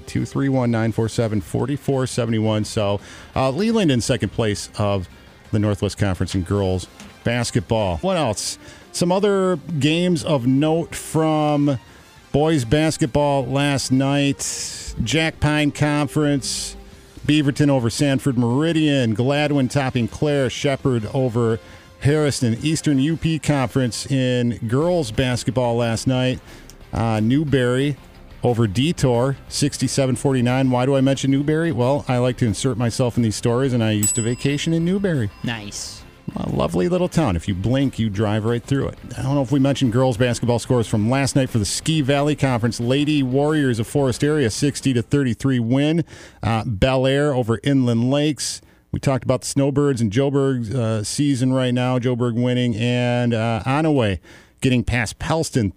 231-947-4471. So Leland in second place of the Northwest Conference in girls basketball. What else? Some other games of note from boys basketball last night. Jack Pine Conference, Beaverton over Sanford Meridian, Gladwin topping Clare, Shepherd over Harrison. Eastern UP Conference in girls basketball last night. Newberry over Detour, 67-49. Why do I mention Newberry? Well, I like to insert myself in these stories, and I used to vacation in Newberry. Nice. A lovely little town. If you blink, you drive right through it. I don't know if we mentioned girls basketball scores from last night for the Ski Valley Conference. Lady Warriors of Forest Area, 60-33 win. Bel Air over Inland Lakes. We talked about the Snowbirds and Joburg's season right now. Joburg winning, and Onaway getting past Pelston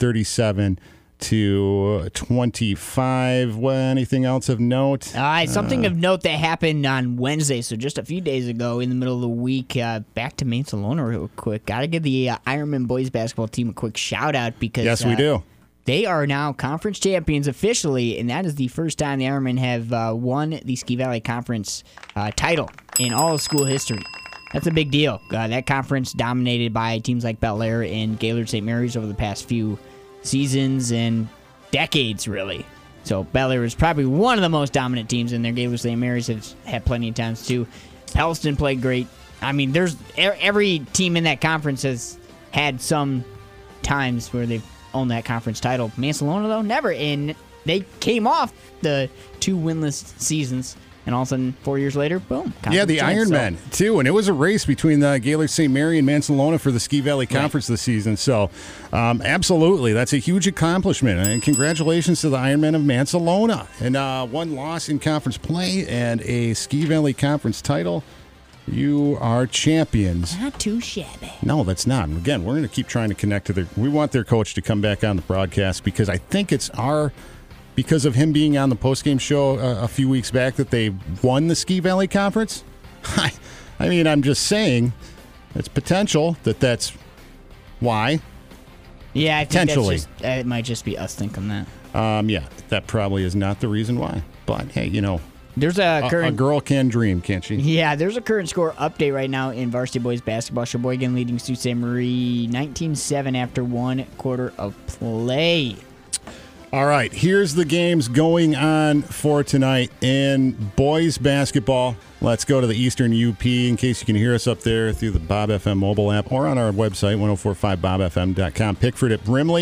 37-25. Well, anything else of note? Something of note that happened on Wednesday, so just a few days ago in the middle of the week. Back to Mansalona real quick. Got to give the Ironman boys basketball team a quick shout out because yes, we do. They are now conference champions officially, and that is the first time the Ironmen have won the Ski Valley Conference title in all of school history. That's a big deal. That conference dominated by teams like Bel Air and Gaylord St. Mary's over the past few seasons and decades, really. So Bel Air is probably one of the most dominant teams in there. Gaylord St. Mary's has had plenty of times, too. Pelston played great. I mean, there's every team in that conference has had some times where they've owned that conference title. Mansalona, though, never. And they came off the 2 winless seasons, and all of a sudden, 4 years later, boom. Yeah, the Ironmen, too. And it was a race between the Gaylord St. Mary and Mansalona for the Ski Valley Conference this season. So, absolutely, that's a huge accomplishment. And congratulations to the Ironmen of Mansalona. And 1 loss in conference play and a Ski Valley Conference title. You are champions. Not too shabby. No, that's not. And again, we're going to keep trying to connect to we want their coach to come back on the broadcast because I think it's because of him being on the postgame show a few weeks back that they won the Ski Valley Conference. I mean, I'm just saying it's potential that's why. Yeah, I think it might just be us thinking that. Yeah, that probably is not the reason why. But hey, there's a girl can dream, can't she? Yeah, there's a current score update right now in varsity boys basketball. Sheboygan leading Sault Ste. Marie 19-7 after 1 quarter of play. All right, here's the games going on for tonight in boys basketball. Let's go to the Eastern UP in case you can hear us up there through the Bob FM mobile app or on our website, 1045bobfm.com. Pickford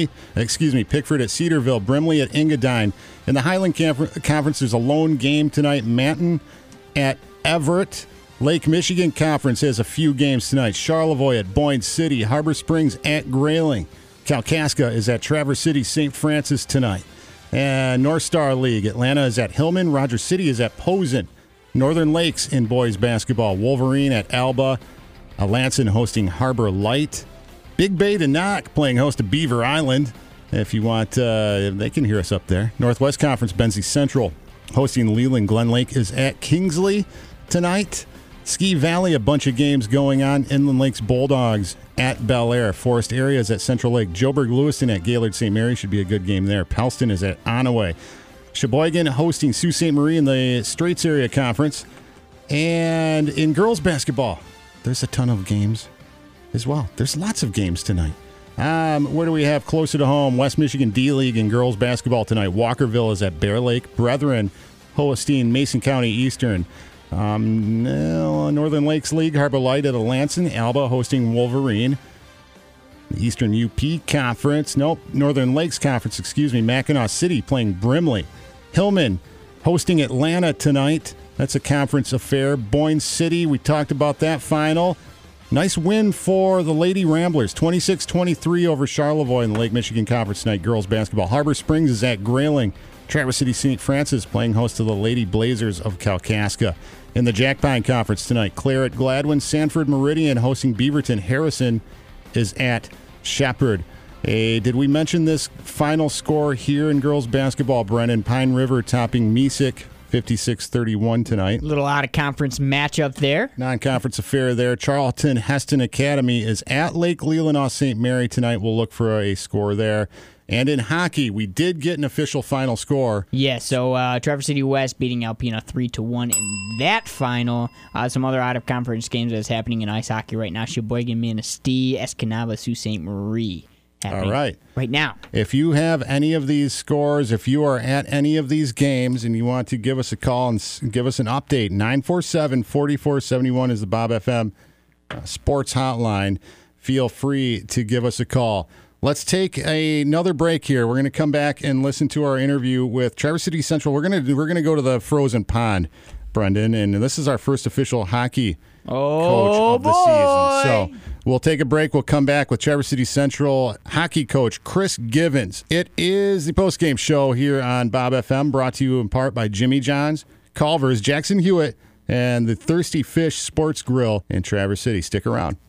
at Cedarville, Brimley at Engadine. In the Highland Conference, there's a lone game tonight. Manton at Everett. Lake Michigan Conference has a few games tonight. Charlevoix at Boyne City. Harbor Springs at Grayling. Kalkaska is at Traverse City St. Francis tonight. And North Star League, Atlanta is at Hillman. Rogers City is at Posen. Northern Lakes in boys basketball. Wolverine at Alba. Lansing hosting Harbor Light. Big Bay to Knock playing host to Beaver Island. If you want, they can hear us up there. Northwest Conference, Benzie Central hosting Leland. Glen Lake is at Kingsley tonight. Ski Valley, a bunch of games going on. Inland Lakes Bulldogs at Bel Air. Forest Area is at Central Lake. Joburg Lewiston at Gaylord St. Mary should be a good game there. Pelston is at Onaway. Sheboygan hosting Sault Ste. Marie in the Straits Area Conference. And in girls basketball, there's a ton of games as well. There's lots of games tonight. Where do we have closer to home? West Michigan D-League in girls basketball tonight. Walkerville is at Bear Lake. Brethren hosting Mason County Eastern. Northern Lakes League, Harbor Light at Lansing. Alba hosting Wolverine. Eastern UP Conference. Northern Lakes Conference, Mackinac City playing Brimley. Hillman hosting Atlanta tonight. That's a conference affair. Boyne City, we talked about that final. Nice win for the Lady Ramblers, 26-23 over Charlevoix in the Lake Michigan Conference tonight, girls basketball. Harbor Springs is at Grayling. Traverse City St. Francis playing host to the Lady Blazers of Kalkaska. In the Jack Pine Conference tonight, Clare at Gladwin. Sanford Meridian hosting Beaverton. Harrison is at Shepherd. Did we mention this final score here in girls basketball, Brennan? Pine River topping Mesick, 56-31 tonight. Little out-of-conference matchup there. Non-conference affair there. Charlton Heston Academy is at Lake Leelanau St. Mary tonight. We'll look for a score there. And in hockey, we did get an official final score. Yeah, so Traverse City West beating Alpena 3-1 in that final. Some other out-of-conference games that's happening in ice hockey right now. Sheboygan, Manistee, Escanaba, Sault Ste. Marie. All right. Right now. If you have any of these scores, if you are at any of these games and you want to give us a call and give us an update, 947-4471 is the Bob FM sports hotline. Feel free to give us a call. Let's take another break here. We're going to come back and listen to our interview with Traverse City Central. We're going to go to the Frozen Pond, Brendan, and this is our first official hockey coach of the season. So we'll take a break. We'll come back with Traverse City Central hockey coach Chris Givens. It is the postgame show here on Bob FM, brought to you in part by Jimmy John's, Culver's, Jackson Hewitt, and the Thirsty Fish Sports Grill in Traverse City. Stick around.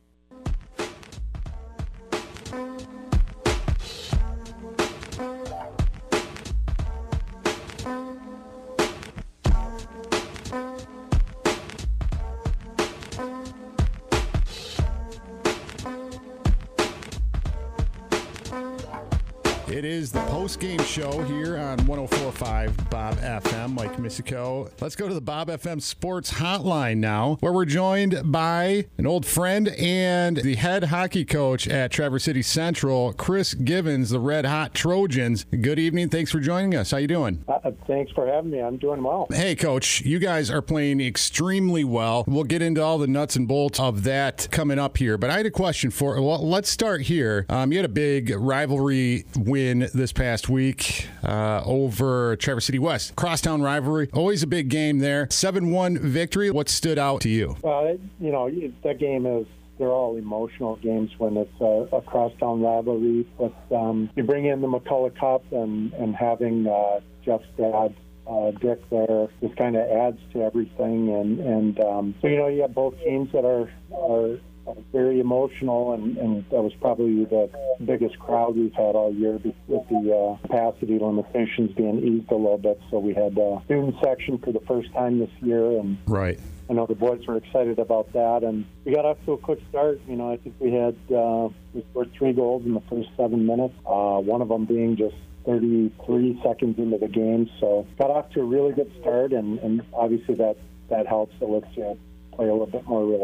It is the post-game show here on 104.5 Bob FM. Mike Misico. Let's go to the Bob FM Sports Hotline now, where we're joined by an old friend and the head hockey coach at Traverse City Central, Chris Givens, the Red Hot Trojans. Good evening. Thanks for joining us. How you doing? Thanks for having me. I'm doing well. Hey, Coach. You guys are playing extremely well. We'll get into all the nuts and bolts of that coming up here, but I had a question let's start here. You had a big rivalry win this past week over Traverse City West. Crosstown rivalry, always a big game there. 7-1 victory. What stood out to you? Well, that game is, they're all emotional games when it's a crosstown rivalry. But you bring in the McCullough Cup and having Jeff's dad, Dick, there just kind of adds to everything. And so, you have both teams that are very emotional, and that was probably the biggest crowd we've had all year with the capacity limitations being eased a little bit. So we had a student section for the first time this year, and right. I know the boys were excited about that, and we got off to a quick start. I think we scored 3 goals in the first 7 minutes, one of them being just 33 seconds into the game. So got off to a really good start, and obviously that helps. It lets you play a little bit more relaxed.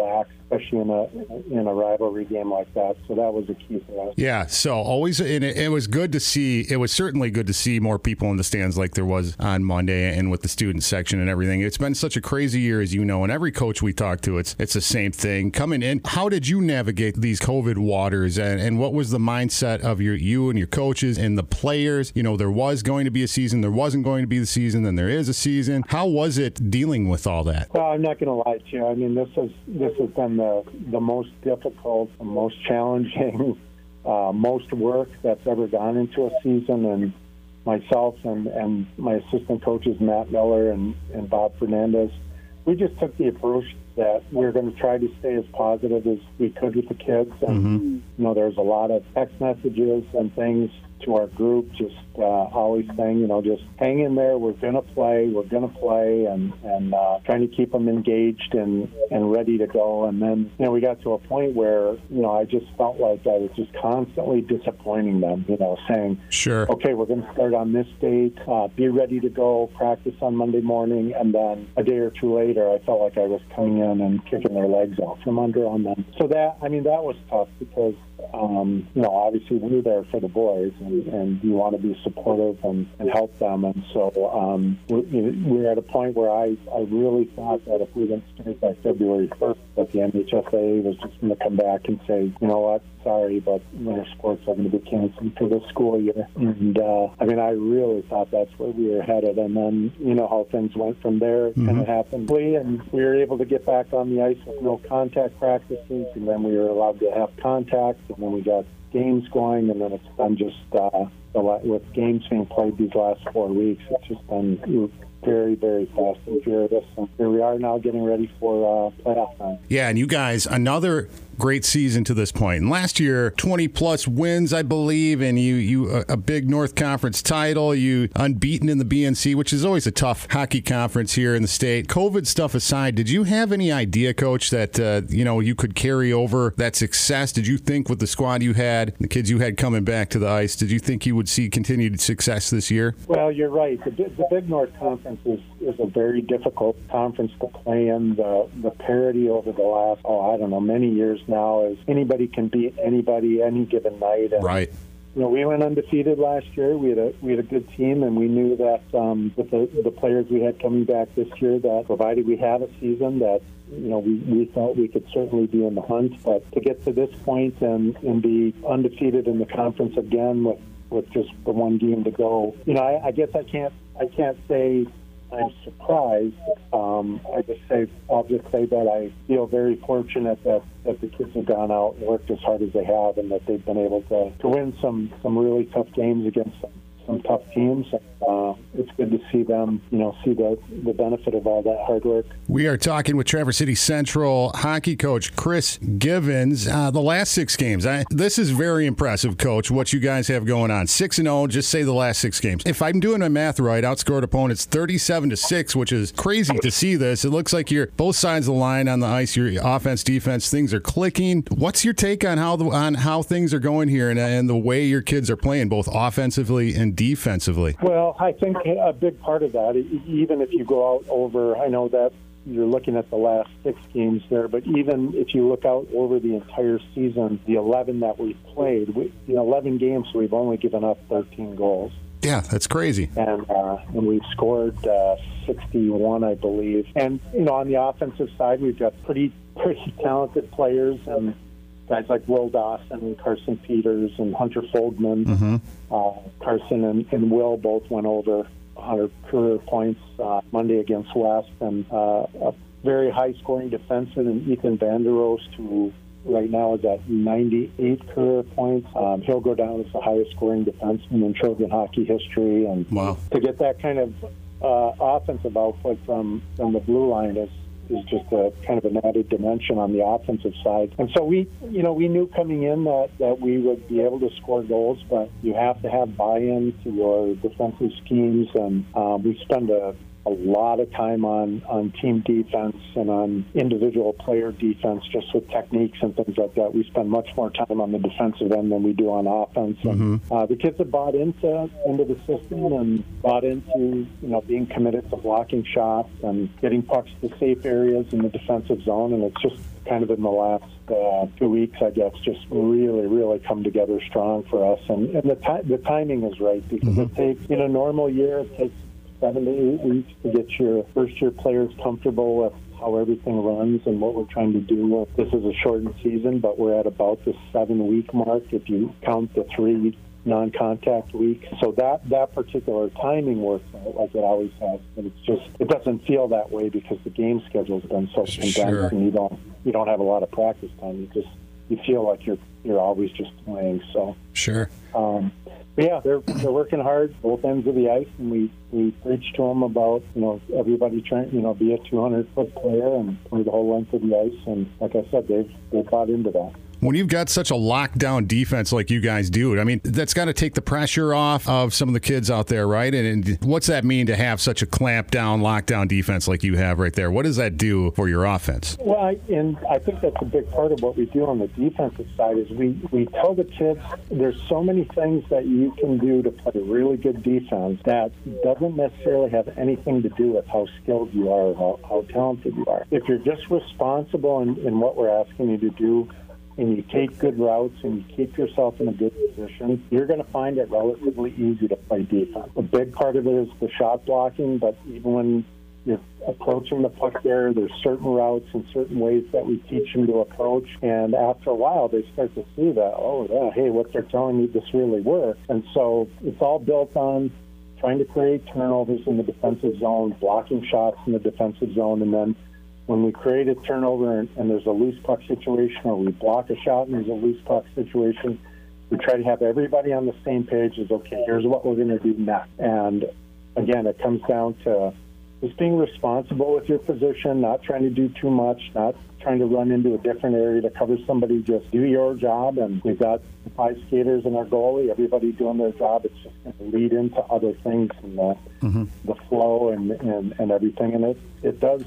especially in a rivalry game like that. So that was a key for us. Yeah, so always, and it was good to see. It was certainly good to see more people in the stands like there was on Monday, and with the student section and everything. It's been such a crazy year, as you know, and every coach we talk to, it's the same thing. Coming in, how did you navigate these COVID waters, and what was the mindset of you and your coaches and the players? You know, there was going to be a season, there wasn't going to be the season, then there is a season. How was it dealing with all that? Well, I'm not going to lie to you. I mean, this has been the most difficult, the most challenging, most work that's ever gone into a season. And myself and my assistant coaches, Matt Miller and Bob Fernandez, we just took the approach that we're going to try to stay as positive as we could with the kids. And, you know, there's a lot of text messages and things to our group, just always saying, you know, just hang in there. We're going to play, and trying to keep them engaged and ready to go. And then, you know, we got to a point where, you know, I just felt like I was just constantly disappointing them, you know, saying, sure, okay, we're going to start on this date, be ready to go, practice on Monday morning. And then a day or two later, I felt like I was coming in and kicking their legs out from under on them. So that was tough because, you know, obviously we're there for the boys and you want to be supportive and help them. And so we're at a point where I really thought that if we didn't start by February 1st, that the NHSA was just going to come back and say, you know what, sorry, but winter sports are going to be canceled for this school year. And, I mean, I really thought that's where we were headed. And then, you know, how things went from there. It kind of happened. And we were able to get back on the ice with no contact practices. And then we were allowed to have contact. And then we got games going. And then it's been just, with games being played these last 4 weeks, it's just been very, very fast and furious. And here we are now getting ready for playoff time. Yeah, and you guys, another great season to this point. And last year, 20-plus wins, I believe, and you a big North Conference title. You unbeaten in the BNC, which is always a tough hockey conference here in the state. COVID stuff aside, did you have any idea, Coach, that you know, you could carry over that success? Did you think with the squad you had, the kids you had coming back to the ice, did you think you would see continued success this year? Well, you're right. The Big North Conference is a very difficult conference to play in. The parity over the last, many years now is anybody can beat anybody any given night. And, right. You know, we went undefeated last year. We had a good team, and we knew that with the players we had coming back this year, that provided we had a season, that, you know, we thought we could certainly be in the hunt. But to get to this point and be undefeated in the conference again with just the one game to go, you know, I guess I can't say I'm surprised. I'll just say that I feel very fortunate that the kids have gone out and worked as hard as they have, and that they've been able to win some really tough games against some tough teams. It's good to see them, you know, see the benefit of all that hard work. We are talking with Traverse City Central hockey coach Chris Givens. The last 6 games, this is very impressive, Coach, what you guys have going on. 6-0, just say the last 6 games. If I'm doing my math right, outscored opponents 37-6, which is crazy to see this. It looks like you're both sides of the line on the ice, your offense, defense, things are clicking. What's your take on how things are going here and the way your kids are playing, both offensively and defensively? Well, I think a big part of that, even if you go out over, I know that you're looking at the last 6 games there, but even if you look out over the entire season, the 11 that we've played, in 11 games, we've only given up 13 goals. Yeah, that's crazy. And we've scored 61, I believe. And, you know, on the offensive side, we've got pretty talented players, and guys like Will Dawson and Carson Peters and Hunter Foldman. Carson and Will both went over 100 career points Monday against West, and a very high-scoring defenseman in Ethan Vanderost, who right now is at 98 career points. He'll go down as the highest-scoring defenseman in Trojan hockey history, and to get that kind of offensive output from the blue line is just a kind of an added dimension on the offensive side. And so we knew coming in that we would be able to score goals, but you have to have buy-in to your defensive schemes. And we spend a lot of time on team defense and on individual player defense, just with techniques and things like that. We spend much more time on the defensive end than we do on offense. And the kids have bought into the system and bought into, you know, being committed to blocking shots and getting pucks to safe areas in the defensive zone. And it's just kind of in the last 2 weeks, I guess, just really come together strong for us. And the timing is right, because it takes, in a normal year, it takes 7 to 8 weeks to get your first-year players comfortable with how everything runs and what we're trying to do. This is a shortened season, but we're at about the 7-week mark if you count the 3 non-contact weeks. So that particular timing works out like it always has, but it doesn't feel that way because the game schedule's been so condensed, and you don't have a lot of practice time. You feel like you're always just playing. So sure. But yeah, they're working hard both ends of the ice, and we preach to them about everybody trying be a 200-foot player and play the whole length of the ice. And like I said, they've bought into that. When you've got such a lockdown defense like you guys do, I mean, that's got to take the pressure off of some of the kids out there, right? And what's that mean to have such a clamped down, lockdown defense like you have right there? What does that do for your offense? Well, I think that's a big part of what we do on the defensive side is we tell the kids there's so many things that you can do to play really good defense that doesn't necessarily have anything to do with how skilled you are or how talented you are. If you're just responsible in what we're asking you to do, and you take good routes and you keep yourself in a good position, you're going to find it relatively easy to play defense. A big part of it is the shot blocking, but even when you're approaching the puck there's certain routes and certain ways that we teach them to approach, and after a while they start to see that, hey, what they're telling me, this really works. And so it's all built on trying to create turnovers in the defensive zone, blocking shots in the defensive zone, and then when we create a turnover and there's a loose puck situation, or we block a shot and there's a loose puck situation, we try to have everybody on the same page as, okay, here's what we're going to do next. And again, it comes down to just being responsible with your position, not trying to do too much, not trying to run into a different area to cover somebody. Just do your job, and we've got 5 skaters and our goalie, everybody doing their job. It's just going to lead into other things and the flow and everything. And it does.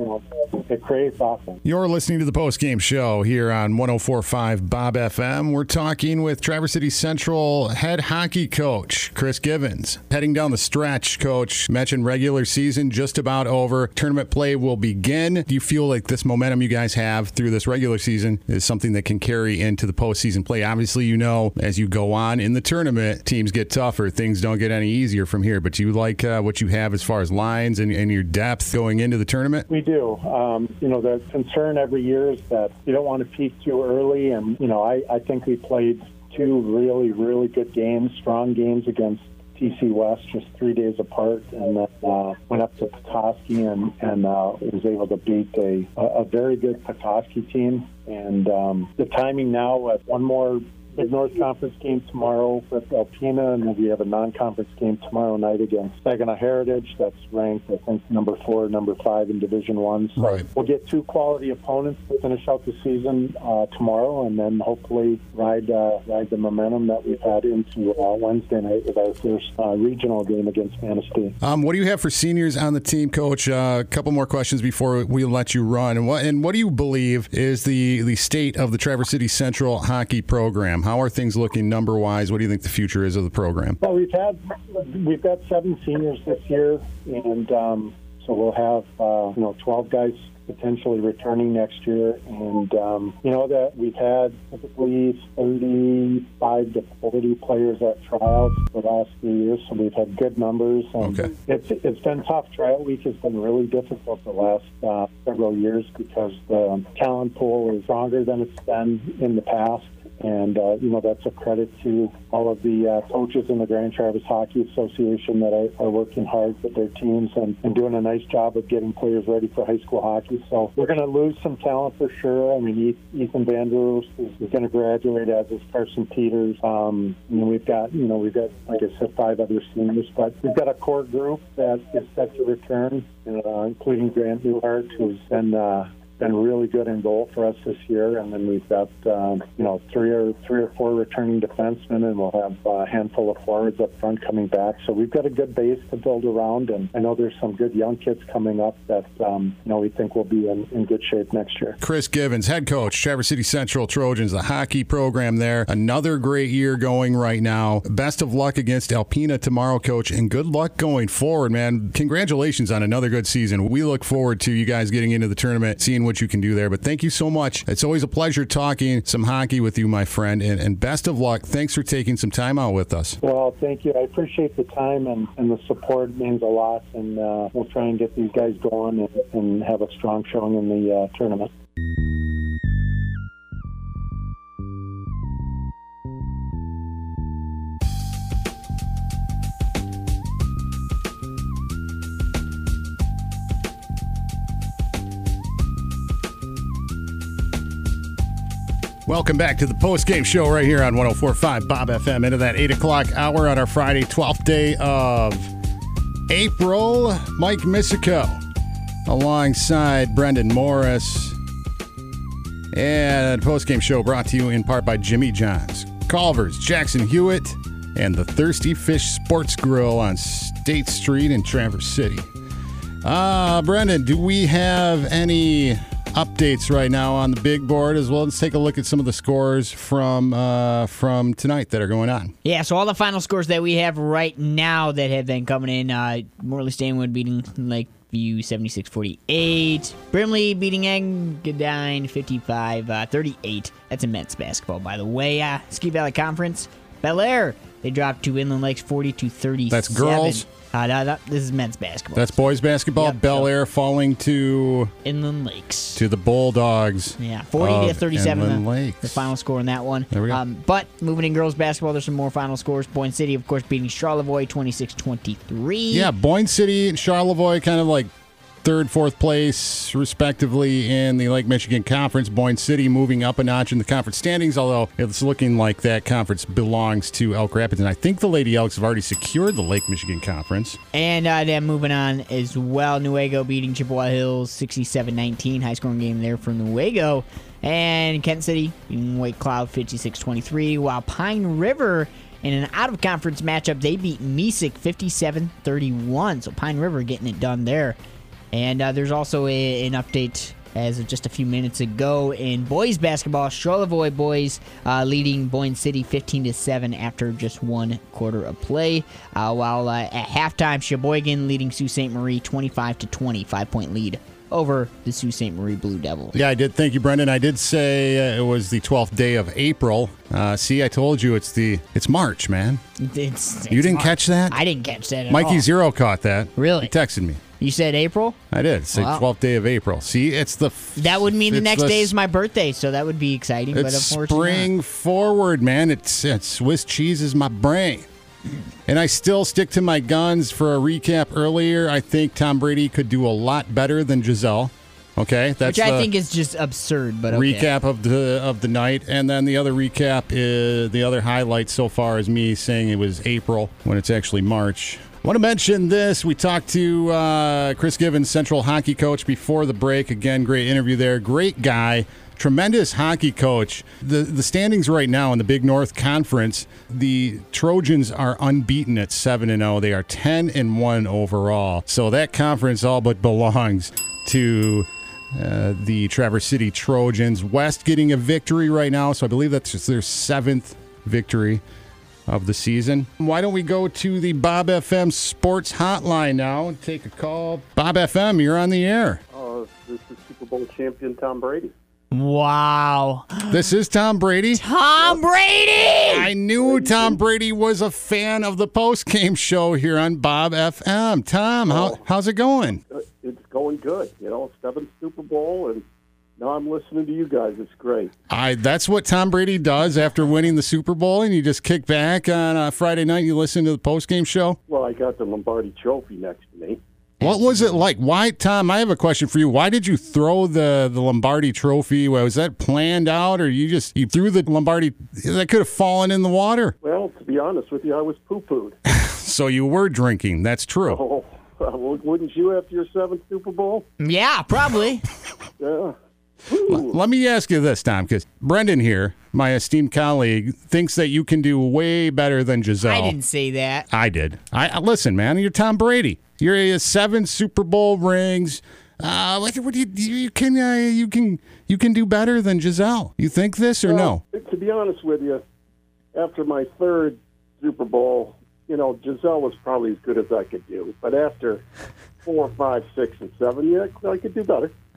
It creates offense. You're listening to the post-game show here on 104.5 Bob FM. We're talking with Traverse City Central head hockey coach Chris Givens. Heading down the stretch, Coach, mentioned regular season just about over. Tournament play will begin. Do you feel like this momentum you guys have through this regular season is something that can carry into the postseason play? Obviously, as you go on in the tournament, teams get tougher. Things don't get any easier from here. But do you like what you have as far as lines and your depth going into the tournament? We do. The concern every year is that you don't want to peak too early. And, I think we played 2 really, really good games, strong games against TC West just 3 days apart, and then went up to Petoskey and was able to beat a very good Petoskey team. And the timing now with one more Big North Conference game tomorrow with Alpena, and then we have a non-conference game tomorrow night against Saginaw Heritage. That's ranked, I think, number 4, number 5 in Division I. So right. We'll get 2 quality opponents to finish out the season tomorrow, and then hopefully ride the momentum that we've had into Wednesday night with our first regional game against Manistee. What do you have for seniors on the team, Coach? A couple more questions before we let you run. And what do you believe is the state of the Traverse City Central hockey program? How are things looking number-wise? What do you think the future is of the program? Well, we've got 7 seniors this year, and so we'll have 12 guys potentially returning next year, and that we've had typically 35 to 40 players at tryouts the last few years, so we've had good numbers. Okay. It's been tough. Tryout week has been really difficult the last several years because the talent pool is stronger than it's been in the past. And, that's a credit to all of the coaches in the Grand Traverse Hockey Association that are working hard with their teams and doing a nice job of getting players ready for high school hockey. So we're going to lose some talent for sure. I mean, Ethan Van Der Oost is going to graduate, as is Carson Peters. We've got, like I said, 5 other seniors. But we've got a core group that is set to return, including Grant Newhart, who's been really good in goal for us this year, and then we've got 3 or 4 returning defensemen, and we'll have a handful of forwards up front coming back. So we've got a good base to build around, and I know there's some good young kids coming up that we think will be in good shape next year. Chris Givens, head coach, Traverse City Central Trojans, the hockey program there. Another great year going right now. Best of luck against Alpena tomorrow, Coach, and good luck going forward, man. Congratulations on another good season. We look forward to you guys getting into the tournament, seeing what what you can do there. But thank you so much. It's always a pleasure talking some hockey with you, my friend, and best of luck. Thanks for taking some time out with us. Well, thank you. I appreciate the time and the support. It means a lot, and we'll try and get these guys going and have a strong showing in the tournament. Welcome back to the post-game show right here on 104.5 Bob FM. Into that 8 o'clock hour on our Friday, 12th day of April. Mike Misico alongside Brendan Morris. And post-game show brought to you in part by Jimmy John's, Culver's, Jackson Hewitt, and the Thirsty Fish Sports Grill on State Street in Traverse City. Brendan, do we have any updates right now on the big board as well? Let's take a look at some of the scores from tonight that are going on. Yeah, so all the final scores that we have right now that have been coming in, Morley Stanwood beating Lakeview 76-48. Brimley beating Engadine 55-38. That's in men's basketball, by the way. Ski Valley Conference. Bel Air, they dropped to Inland Lakes 40-37. That's girls? This is men's basketball. That's boys basketball. Yep, Bel Air falling to Inland Lakes. To the Bulldogs. Yeah, 40-37. The final score in that one. There we go. But moving in girls basketball, there's some more final scores. Boyne City, of course, beating Charlevoix 26-23. Yeah, Boyne City and Charlevoix kind of like third, fourth place, respectively, in the Lake Michigan Conference. Boyne City moving up a notch in the conference standings, although it's looking like that conference belongs to Elk Rapids. And I think the Lady Elks have already secured the Lake Michigan Conference. And then moving on as well, Newaygo beating Chippewa Hills 67-19. High-scoring game there for Newaygo. And Kent City beating White Cloud 56-23, while Pine River, in an out-of-conference matchup, they beat Mesick 57-31. So Pine River getting it done there. And there's also an update as of just a few minutes ago in boys basketball. Charlevoix boys leading Boyne City 15-7 after just one quarter of play. While at halftime, Sheboygan leading Sault Ste. Marie 25-20, 5-point lead over the Sault Ste. Marie Blue Devils. Yeah, I did. Thank you, Brendan. I did say it was the 12th day of April. See, I told you it's March, man. It's you didn't March. catch that? I didn't catch that at Mikey all. Zero caught that. Really? He texted me. You said April? I did. It's the 12th day of April. See, it's the... That would mean the next day is my birthday, so that would be exciting. But It's unfortunately spring not. forward, man. It's Swiss cheese is my brain. And I still stick to my guns. For a recap earlier, I think Tom Brady could do a lot better than Giselle. Okay, that's which I think is just absurd. But okay. Recap of the night, and then the other recap is the other highlight so far is me saying it was April when it's actually March. I want to mention this. We talked to Chris Givens, Central hockey coach, before the break. Again, great interview there. Great guy. Tremendous hockey coach. The standings right now in the Big North Conference, the Trojans are unbeaten at 7-0. They are 10-1 overall. So that conference all but belongs to the Traverse City Trojans. West getting a victory right now, so I believe that's their 7th victory of the season. Why don't we go to the Bob FM Sports Hotline now and take a call? Bob FM, you're on the air. This is Super Bowl champion Tom Brady. Wow. This is Tom Brady? Tom Brady! I knew Tom Brady was a fan of the post-game show here on Bob FM. Tom, how's it going? It's going good. 7th Super Bowl, and now I'm listening to you guys. It's great. That's what Tom Brady does after winning the Super Bowl, and you just kick back on a Friday night and you listen to the post-game show? Well, I got the Lombardi Trophy next to me. What was it like? Why, Tom, I have a question for you. Why did you throw the Lombardi Trophy? Was that planned out, or you threw the Lombardi? That could have fallen in the water. Well, to be honest with you, I was poo-pooed. So you were drinking. That's true. Oh, wouldn't you after your 7th Super Bowl? Yeah, probably. Yeah. Let me ask you this, Tom, because Brendan here, my esteemed colleague, thinks that you can do way better than Giselle. I didn't say that. I did. Listen, man, you're Tom Brady. You're 7 Super Bowl rings. You can do better than Giselle. You think this or no? To be honest with you, after my 3rd Super Bowl, Giselle was probably as good as I could do. But after 4, 5, 6, and 7, I could do better.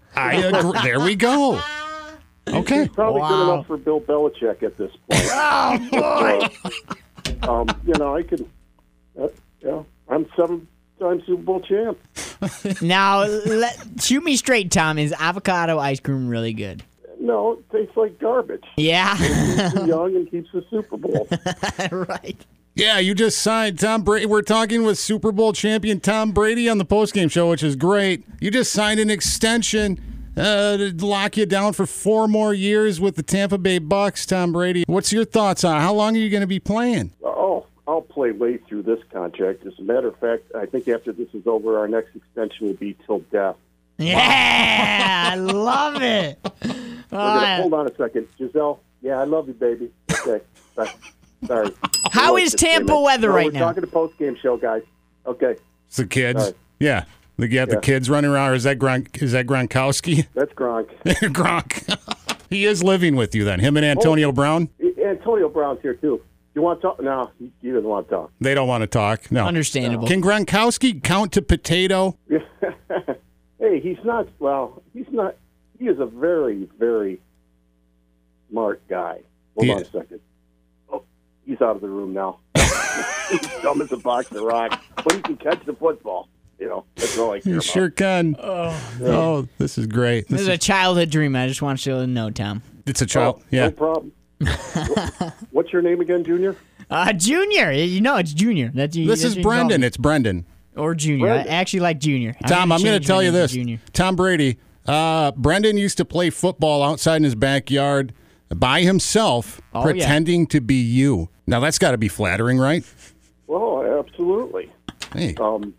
I agree. There we go. Okay. He's probably good enough for Bill Belichick at this point. Oh, boy. I can. I'm 7-time Super Bowl champ. Now, shoot me straight, Tom. Is avocado ice cream really good? No, it tastes like garbage. Yeah. It keeps you young and keeps the Super Bowl. Right. Yeah, you just signed Tom Brady. We're talking with Super Bowl champion Tom Brady on the postgame show, which is great. You just signed an extension to lock you down for 4 more years with the Tampa Bay Bucks, Tom Brady. What's your thoughts on how long are you going to be playing? Oh, I'll play way through this contract. As a matter of fact, I think after this is over, our next extension will be till death. Yeah, I love it. Hold on a second. Giselle, I love you, baby. Okay, sorry. How is Tampa weather right now? We're talking to post-game show, guys. Okay. It's the kids. Sorry. Yeah. You got the kids running around. Or is that Gronkowski? That's Gronk. Gronk. He is living with you then. Him and Antonio Brown? Antonio Brown's here, too. You want to talk? No, he doesn't want to talk. They don't want to talk. No. Understandable. Can Gronkowski count to potato? Hey, he's not. He is a very, very smart guy. Hold on a second. Oh, he's out of the room now. He's dumb as a box of rocks, but he can catch the football. That's all I care about. Sure can. Oh, this is great. This is a childhood dream. I just want you to know, Tom. It's a child. Yeah. No problem. What's your name again, Junior? Junior. It's Junior. This is Brendan. It's Brendan. Or Junior. Brendan. I actually like Junior. Tom, I'm going to tell you this. Junior. Tom Brady, Brendan used to play football outside in his backyard by himself, pretending to be you. Now, that's got to be flattering, right? Well, absolutely. Hey.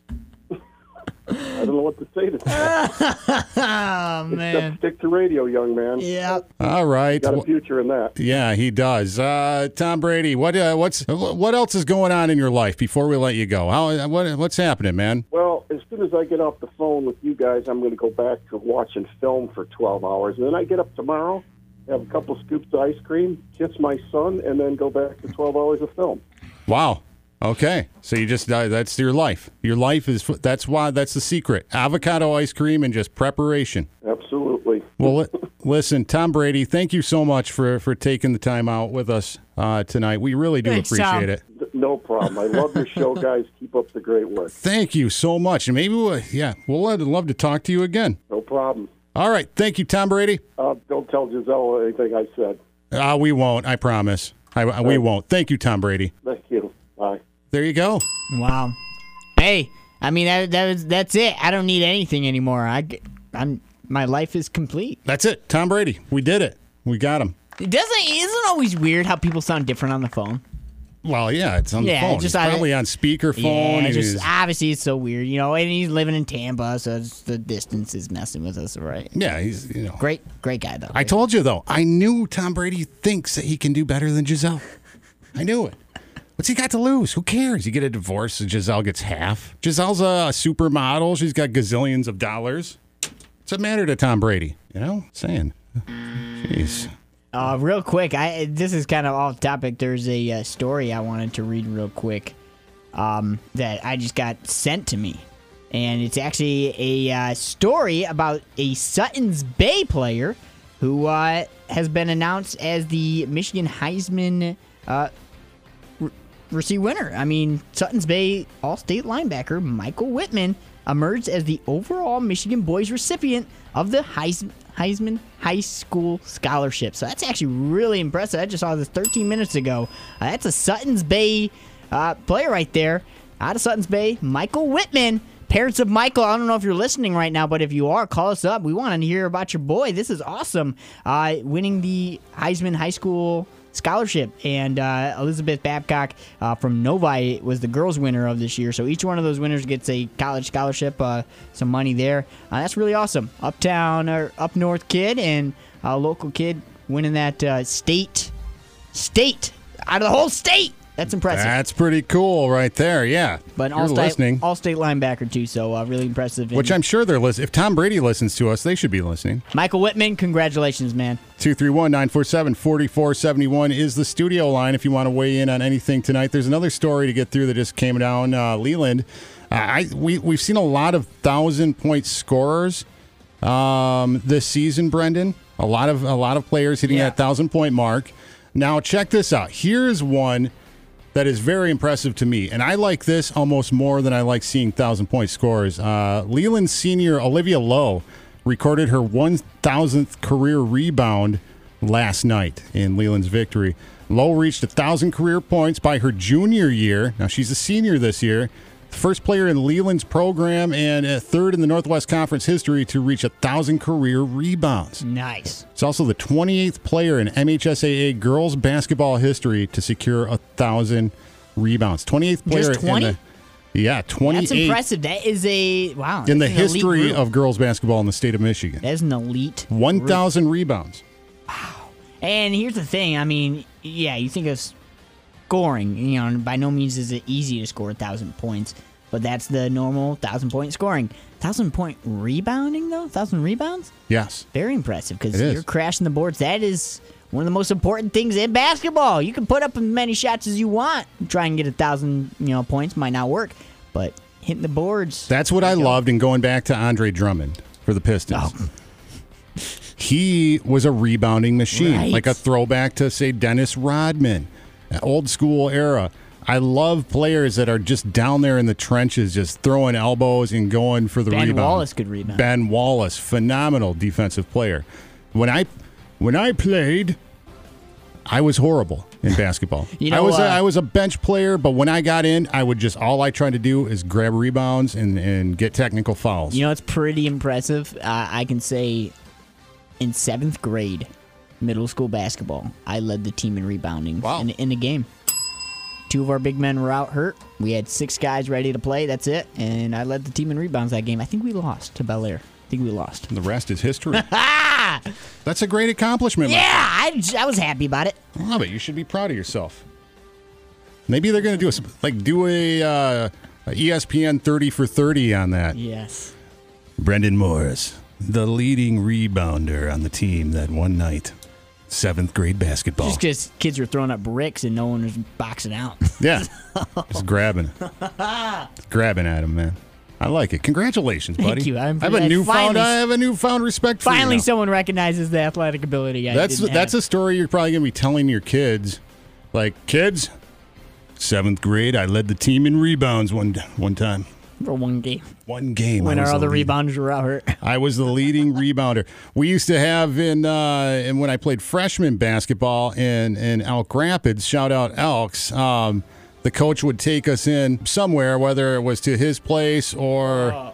I don't know what to say to that. Oh, man. Except stick to radio, young man. Yeah. All right. Got a future in that. Yeah, he does. Tom Brady, what else is going on in your life before we let you go? What's happening, man? Well, as soon as I get off the phone with you guys, I'm going to go back to watching film for 12 hours. And then I get up tomorrow, have a couple scoops of ice cream, kiss my son, and then go back to 12 hours of film. Wow. Okay. So you just, that's your life. Your life is, that's the secret. Avocado ice cream and just preparation. Absolutely. Well, listen, Tom Brady, thank you so much for taking the time out with us tonight. We really do appreciate it. No problem. I love your show, guys. Keep up the great work. Thank you so much. And maybe we'll love to talk to you again. No problem. All right. Thank you, Tom Brady. Don't tell Giselle anything I said. We won't. I promise. We won't. Thank you, Tom Brady. Thank you. Bye. There you go. Wow. Hey, I mean that's it. I don't need anything anymore. My life is complete. That's it. Tom Brady. We did it. We got him. Isn't it always weird how people sound different on the phone? Well, yeah, it's on the phone. It's probably on speakerphone. Yeah, obviously it's so weird, and he's living in Tampa, so the distance is messing with us, right? Yeah, he's great guy though. I told you though, I knew Tom Brady thinks that he can do better than Giselle. I knew it. What's he got to lose? Who cares? You get a divorce, and Giselle gets half. Giselle's a supermodel. She's got gazillions of dollars. What's it matter to Tom Brady? Saying. Jeez. Real quick, this is kind of off topic. There's a story I wanted to read real quick that I just got sent to me. And it's actually a story about a Suttons Bay player who has been announced as the Michigan Heisman receive winner. I mean, Suttons Bay All-State linebacker Michael Whitman emerged as the overall Michigan boys recipient of the Heisman High School Scholarship. So that's actually really impressive. I just saw this 13 minutes ago. That's a Suttons Bay player right there. Out of Suttons Bay, Michael Whitman. Parents of Michael, I don't know if you're listening right now, but if you are, call us up. We want to hear about your boy. This is awesome. Winning the Heisman High School Scholarship. And Elizabeth Babcock from Novi was the girls winner of this year. So each one of those winners gets a college scholarship, some money there. That's really awesome. Uptown or up north kid and a local kid winning that state out of the whole state. That's impressive. That's pretty cool right there, yeah. But all-state linebacker, too, so really impressive. Which I'm sure they're listening. If Tom Brady listens to us, they should be listening. Michael Whitman, congratulations, man. 231-947-4471 is the studio line if you want to weigh in on anything tonight. There's another story to get through that just came down. Leland, we've seen a lot of 1,000-point scorers this season, Brendan. A lot of players hitting that 1,000-point mark. Now, check this out. Here's one that is very impressive to me, and I like this almost more than I like seeing 1,000-point scores. Leland senior Olivia Lowe recorded her 1,000th career rebound last night in Leland's victory. Lowe reached 1,000 career points by her junior year. Now, she's a senior this year. First player in Leland's program and third in the Northwest Conference history to reach 1,000 career rebounds. Nice. It's also the 28th player in MHSAA girls basketball history to secure 1,000 rebounds. 28th player Just 20? in the 28. That's impressive. That is in the history of girls basketball in the state of Michigan. That is an elite 1,000 rebounds. Wow. And here's the thing. I mean, you think of scoring. You know, by no means is it easy to score 1,000 points, but that's the normal 1,000-point scoring. 1,000-point rebounding, though? 1,000 rebounds? Yes. Very impressive because you're crashing the boards. That is one of the most important things in basketball. You can put up as many shots as you want. Try and get 1,000 points. Might not work, but hitting the boards. That's what I loved, and going back to Andre Drummond for the Pistons. Oh. He was a rebounding machine, like a throwback to, say, Dennis Rodman. Old school era. I love players that are just down there in the trenches, just throwing elbows and going for the rebound. Ben Wallace could rebound. Ben Wallace, phenomenal defensive player. When I played, I was horrible in basketball. I was a bench player, but when I got in, I would just all I tried to do is grab rebounds and get technical fouls. It's pretty impressive. I can say in 7th grade. Middle school basketball, I led the team in rebounding in the game. 2 of our big men were out hurt. We had 6 guys ready to play. That's it. And I led the team in rebounds that game. I think we lost to Bel Air. And the rest is history. That's a great accomplishment. Yeah, I was happy about it. I love it. You should be proud of yourself. Maybe they're going to do a ESPN 30 for 30 on that. Yes. Brendan Morris, the leading rebounder on the team that one night. 7th grade basketball. Just because kids were throwing up bricks and no one was boxing out. Yeah. Just grabbing. Grabbing at him, man. I like it. Congratulations, buddy. Thank you. I have a newfound respect for you. Finally, someone recognizes the athletic ability. That's a story you're probably going to be telling your kids. Like, kids, 7th grade, I led the team in rebounds one time. For one game. One game. When our other rebounders were out hurt. I was the leading rebounder. We used to have in when I played freshman basketball in Elk Rapids, shout out Elks, the coach would take us in somewhere, whether it was to his place or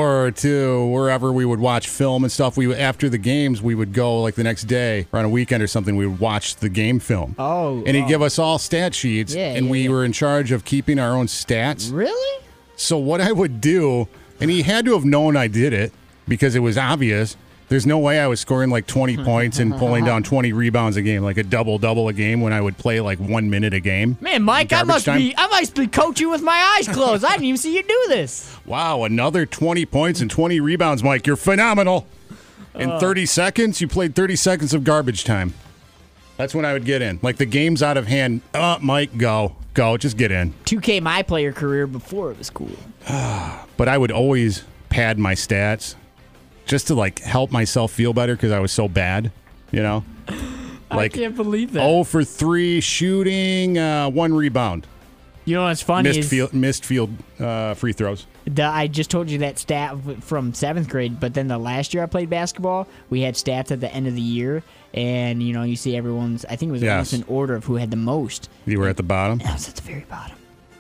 to wherever we would watch film and stuff. After the games, we would go like the next day or on a weekend or something, we would watch the game film. And he'd give us all stat sheets, we were in charge of keeping our own stats. Really? So what I would do, and he had to have known I did it because it was obvious. There's no way I was scoring like 20 points and pulling down 20 rebounds a game, like a double a game when I would play like 1 minute a game. Man, Mike, I must be coaching with my eyes closed. I didn't even see you do this. Wow, another 20 points and 20 rebounds, Mike. You're phenomenal. In 30 seconds, you played 30 seconds of garbage time. That's when I would get in. Like the game's out of hand. Mike, go, just get in. 2K my player career before it was cool. But I would always pad my stats just to like help myself feel better because I was so bad, Like, I can't believe that. 0 for 3 shooting, 1 rebound. You know what's funny missed field free throws. I just told you that stat from 7th grade, but then the last year I played basketball, we had stats at the end of the year, and you see everyone's. I think it was almost in order of who had the most. You were at the bottom. I was at the very bottom.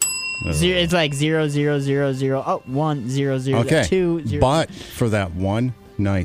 It's like 0, 0, 0, 0. Oh, 1, 0, 0, okay. 2, 0. But for that one night.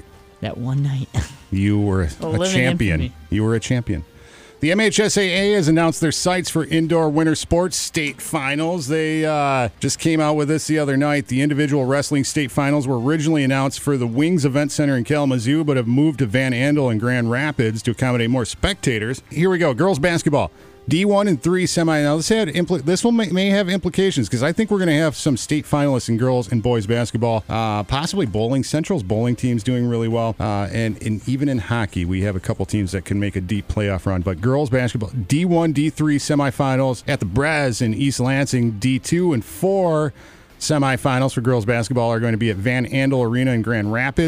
You were a champion. Infamy. You were a champion. The MHSAA has announced their sites for indoor winter sports state finals. They just came out with this the other night. The individual wrestling state finals were originally announced for the Wings Event Center in Kalamazoo, but have moved to Van Andel and Grand Rapids to accommodate more spectators. Here we go. Girls basketball. D1 and 3 semi. Now, this one may have implications because I think we're going to have some state finalists in girls and boys basketball. Possibly bowling. Central's bowling team's doing really well. And even in hockey, we have a couple teams that can make a deep playoff run. But girls basketball, D1, D3 semifinals at the Brez in East Lansing. D2 and 4 semifinals for girls basketball are going to be at Van Andel Arena in Grand Rapids.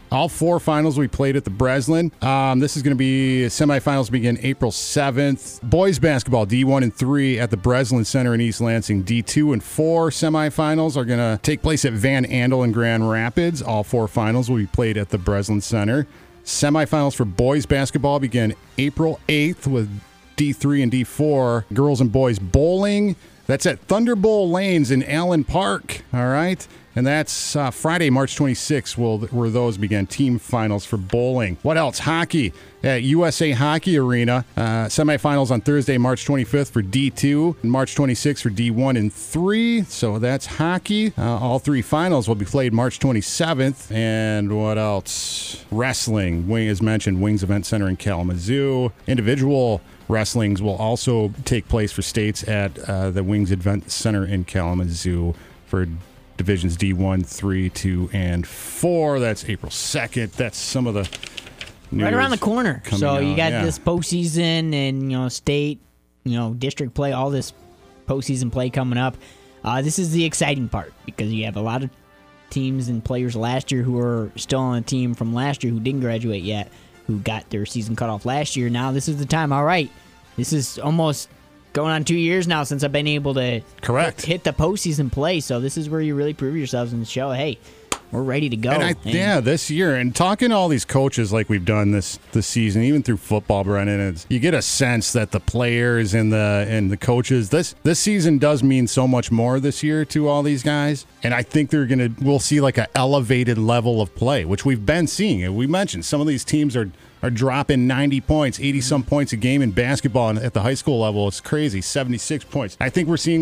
All 4 finals we played at the Breslin. This is going to be semifinals begin April 7th. Boys basketball, D1 and 3 at the Breslin Center in East Lansing. D2 and 4 semifinals are going to take place at Van Andel in Grand Rapids. All 4 finals will be played at the Breslin Center. Semifinals for boys basketball begin April 8th with D3 and D4. Girls and boys bowling. That's at Thunderbowl Lanes in Allen Park. All right. And that's Friday, March 26th, where those begin. Team finals for bowling. What else? Hockey at USA Hockey Arena. Semifinals on Thursday, March 25th for D2 and March 26th for D1 and 3. So that's hockey. All 3 finals will be played March 27th. And what else? Wrestling. As mentioned, Wings Event Center in Kalamazoo. Individual wrestlings will also take place for states at the Wings Event Center in Kalamazoo for Divisions D1, 3, 2, and 4. That's April 2nd. That's some of the news right around the corner. So you got yeah. this postseason and state, district play, all this postseason play coming up. This is the exciting part because you have a lot of teams and players last year who are still on a team from last year who didn't graduate yet, who got their season cut off last year. Now this is the time. All right, this is almost going on 2 years now since I've been able to hit the postseason play. So this is where you really prove yourselves and show, hey, we're ready to go. And this year, and talking to all these coaches like we've done this season, even through football, Brennan, you get a sense that the players and the coaches, this season does mean so much more this year to all these guys. And I think we'll see like an elevated level of play, which we've been seeing. We mentioned some of these teams are dropping 90 points, 80-some points a game in basketball, and at the high school level, it's crazy, 76 points. I think we're seeing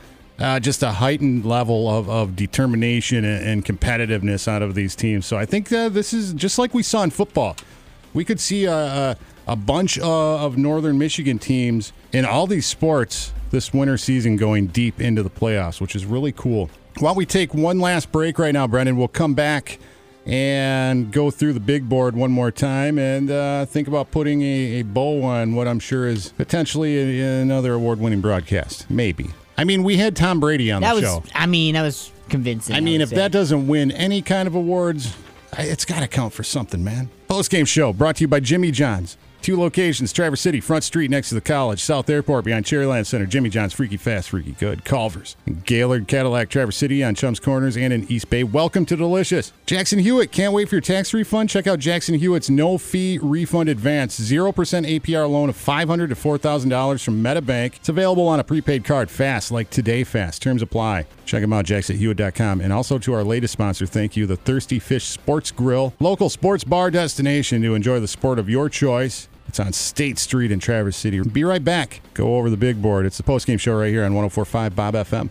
just a heightened level of determination and competitiveness out of these teams. So I think this is just like we saw in football. We could see a bunch of Northern Michigan teams in all these sports this winter season going deep into the playoffs, which is really cool. While we take one last break right now, Brendan, we'll come back and go through the big board one more time and think about putting a bow on what I'm sure is potentially another award-winning broadcast. Maybe. I mean, we had Tom Brady on the show. That was convincing. I mean, if that doesn't win any kind of awards, it's got to count for something, man. Post-game show brought to you by Jimmy John's. 2 locations, Traverse City, Front Street next to the college, South Airport behind Cherryland Center, Jimmy John's, Freaky Fast, Freaky Good, Culver's, Gaylord, Cadillac, Traverse City on Chums Corners and in East Bay. Welcome to Delicious. Jackson Hewitt, can't wait for your tax refund? Check out Jackson Hewitt's no-fee refund advance, 0% APR loan of $500 to $4,000 from MetaBank. It's available on a prepaid card, fast, like Today Fast. Terms apply. Check them out, jacksonhewitt.com. And also to our latest sponsor, thank you, the Thirsty Fish Sports Grill, local sports bar destination to enjoy the sport of your choice. It's on State Street in Traverse City. Be right back. Go over the big board. It's the postgame show right here on 104.5 Bob FM.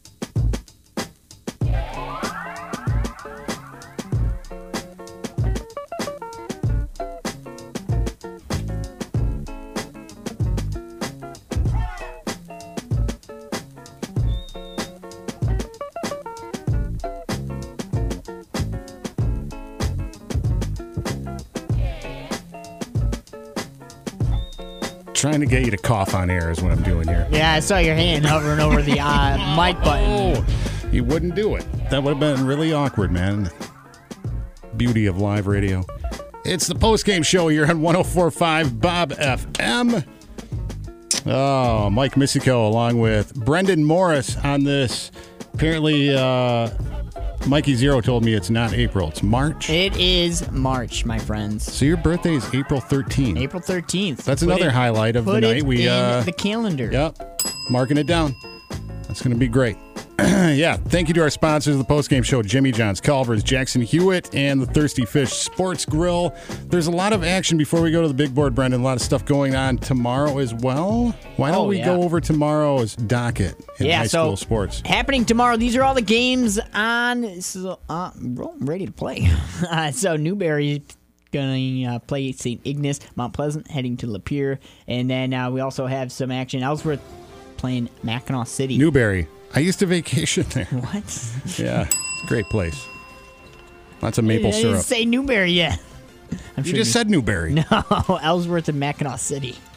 Trying to get you to cough on air is what I'm doing here. Yeah, I saw your hand hovering over the mic button. Oh, you wouldn't do it. That would have been really awkward, man. Beauty of live radio. It's the postgame show here on 104.5 Bob FM. Oh, Mike Misico along with Brendan Morris on this. Apparently, Mikey Zero told me it's not April, it's March. It is March, my friends. So your birthday is April 13th. April 13th. That's another highlight of the night. We in the calendar. Yep, marking it down. That's going to be great. Yeah, thank you to our sponsors of the postgame show, Jimmy John's, Culver's, Jackson Hewitt, and the Thirsty Fish Sports Grill. There's a lot of action before we go to the big board, Brendan. A lot of stuff going on tomorrow as well. Why don't we go over tomorrow's docket in high school sports? Happening tomorrow. These are all the games on. So, ready to play. So Newberry going to play St. Ignace, Mount Pleasant heading to Lapeer, and then we also have some action. Ellsworth playing Mackinac City. Newberry. I used to vacation there. What? Yeah, it's a great place. Lots of maple syrup. I didn't say Newberry yet. You just said Newberry. No, Ellsworth and Mackinac City.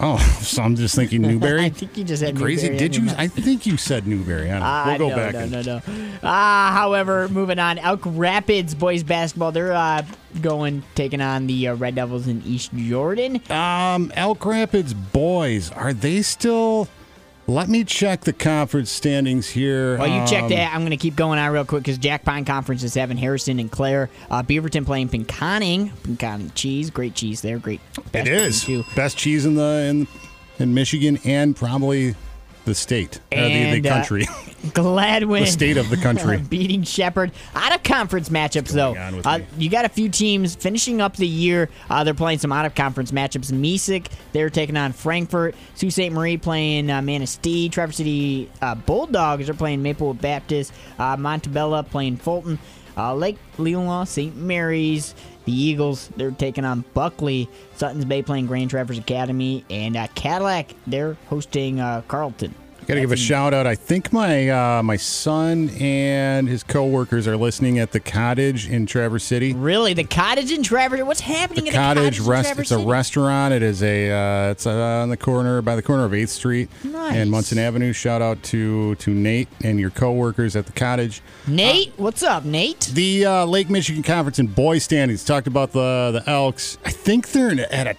Oh, so I'm just thinking Newberry. I think you just said Crazy. Newberry. Did you? I think you said Newberry. I don't know. We'll go back. No. However, moving on, Elk Rapids boys basketball. They're taking on the Red Devils in East Jordan. Elk Rapids boys, are they still? Let me check the conference standings here. While you check that, I'm going to keep going on real quick because Jack Pine Conference is having Harrison and Clare. Beaverton playing Pinconning cheese. Great cheese there. Great. It is. Too. Best cheese in Michigan and probably the state. The country. Gladwin. The state of the country. Beating Shepherd. Out of conference matchups, though. You got a few teams finishing up the year. They're playing some out of conference matchups. Mesick, they're taking on Frankfort. Sault Ste. Marie playing Manistee. Traverse City Bulldogs are playing Maplewood Baptist. Montebello playing Fulton. Lake Leelanau, St. Mary's. The Eagles, they're taking on Buckley. Suttons Bay playing Grand Traverse Academy. And Cadillac, they're hosting Carleton. Got to give a shout out. I think my son and his coworkers are listening at the Cottage in Traverse City. Really, the Cottage in Traverse? What's happening at the Cottage in Traverse City? It's a restaurant. It is it's on the corner by the corner of 8th Street and Munson Avenue. Shout out to Nate and your coworkers at the Cottage. Nate, what's up, Nate? The Lake Michigan Conference in boys standings talked about the Elks. I think they're in a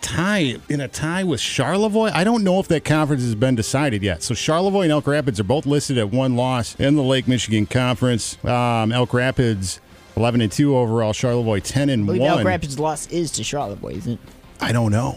tie with Charlevoix. I don't know if that conference has been decided yet. So Charlevoix and Elk Rapids are both listed at 1 loss in the Lake Michigan Conference. Elk Rapids 11-2 overall. Charlevoix 10-1. I believe Elk Rapids' loss is to Charlevoix, isn't it? I don't know.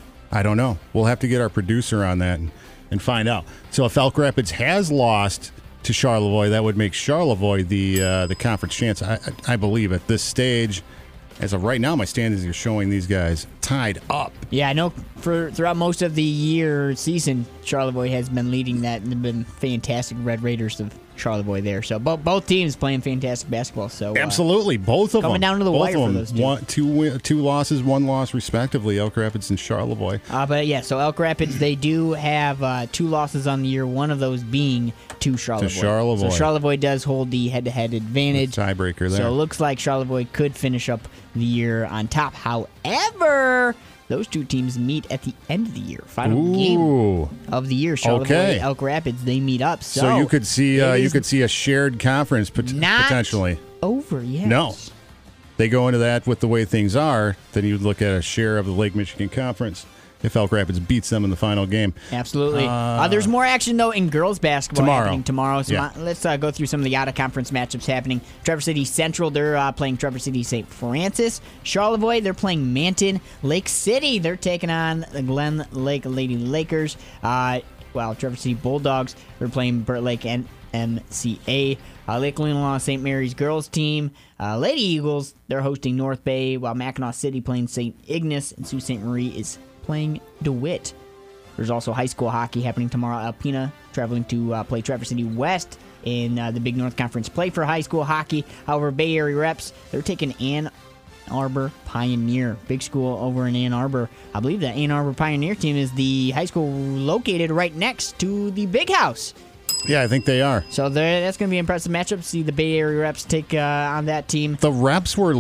We'll have to get our producer on that and find out. So if Elk Rapids has lost to Charlevoix, that would make Charlevoix the conference chance. I believe at this stage. As of right now, my standings are showing these guys tied up. Yeah, I know throughout most of the season, Charlevoix has been leading that, and they've been fantastic. Red Raiders of Charlevoix there. So both teams playing fantastic basketball. So absolutely, both of them coming down to the wire for those two losses, 1 loss respectively. Elk Rapids and Charlevoix. But yeah, so Elk Rapids, they do have 2 losses on the year. One of those being to Charlevoix. So Charlevoix does hold the head-to-head advantage. Tiebreaker there. So it looks like Charlevoix could finish up the year on top. However, those two teams meet at the end of the year. Final game of the year. Charlevoix, Elk Rapids, they meet up. So you could see a shared conference potentially. Over, yes. No. They go into that with the way things are, then you'd look at a share of the Lake Michigan Conference if Elk Rapids beats them in the final game. Absolutely. There's more action, though, in girls basketball happening tomorrow. So let's go through some of the out-of-conference matchups happening. Traverse City Central, they're playing Traverse City St. Francis. Charlevoix, they're playing Manton. Lake City, they're taking on the Glen Lake Lady Lakers. Traverse City Bulldogs, they're playing Burt Lake and MCA. Lake Leelanau St. Mary's girls team. Lady Eagles, they're hosting North Bay, while Mackinac City playing St. Ignace, and Sault Ste. Marie is playing DeWitt. There's also high school hockey happening tomorrow. Alpena traveling to play Traverse City West in the Big North Conference play for high school hockey. However, Bay Area reps, they're taking Ann Arbor Pioneer. Big school over in Ann Arbor. I believe the Ann Arbor Pioneer team is the high school located right next to the Big House. Yeah, I think they are. So that's going to be an impressive matchup. See the Bay Area reps take on that team. The reps were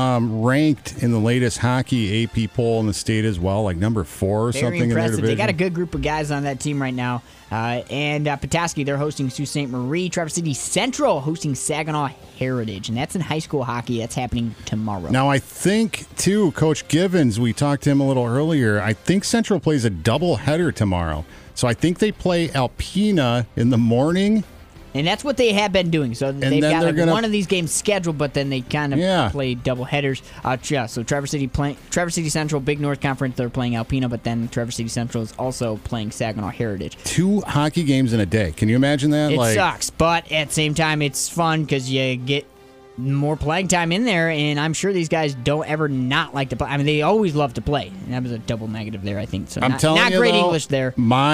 ranked in the latest hockey AP poll in the state as well, like number 4 or something impressive. In their division. They got a good group of guys on that team right now. And Petoskey, they're hosting Sault Ste. Marie. Traverse City Central hosting Saginaw Heritage. And that's in high school hockey. That's happening tomorrow. Now, I think, too, Coach Givens, we talked to him a little earlier, I think Central plays a doubleheader tomorrow. So I think they play Alpena in the morning. And that's what they have been doing. So they've got one of these games scheduled, but then they kind of play double headers. So Traverse City Central, Big North Conference, they're playing Alpena, but then Traverse City Central is also playing Saginaw Heritage. 2 hockey games in a day. Can you imagine that? It sucks, but at the same time, it's fun because you get more playing time in there, and I'm sure these guys don't ever not like to play. I mean, they always love to play. And that was a double negative there, I think. So I'm telling you, not great though, English there.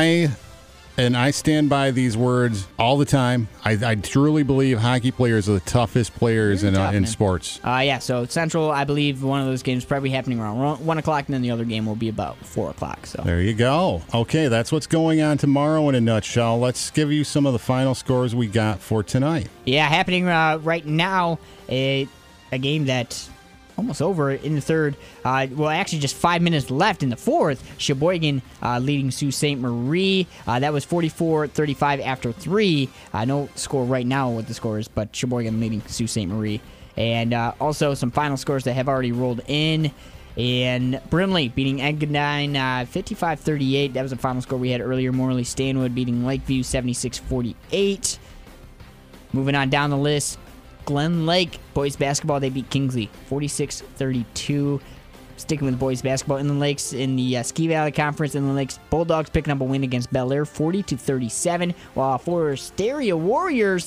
And I stand by these words all the time. I truly believe hockey players are the toughest players in sports. So Central, I believe one of those games is probably happening around 1 o'clock, and then the other game will be about 4 o'clock. So there you go. Okay, that's what's going on tomorrow in a nutshell. Let's give you some of the final scores we got for tonight. Yeah, happening right now, a game that almost over in the third. Actually, just 5 minutes left in the fourth. Sheboygan leading Sault Ste. Marie. That was 44-35 after 3. No score right now what the score is, but Sheboygan leading Sault Ste. Marie. And also some final scores that have already rolled in. And Brimley beating Engadine 55-38. That was the final score we had earlier. Morley Stanwood beating Lakeview 76-48. Moving on down the list, Glen Lake boys basketball, they beat Kingsley 46-32. Sticking with boys basketball, Inland Lakes in the Ski Valley Conference, Inland Lakes Bulldogs picking up a win against Bel Air 40-37, while for Styria Warriors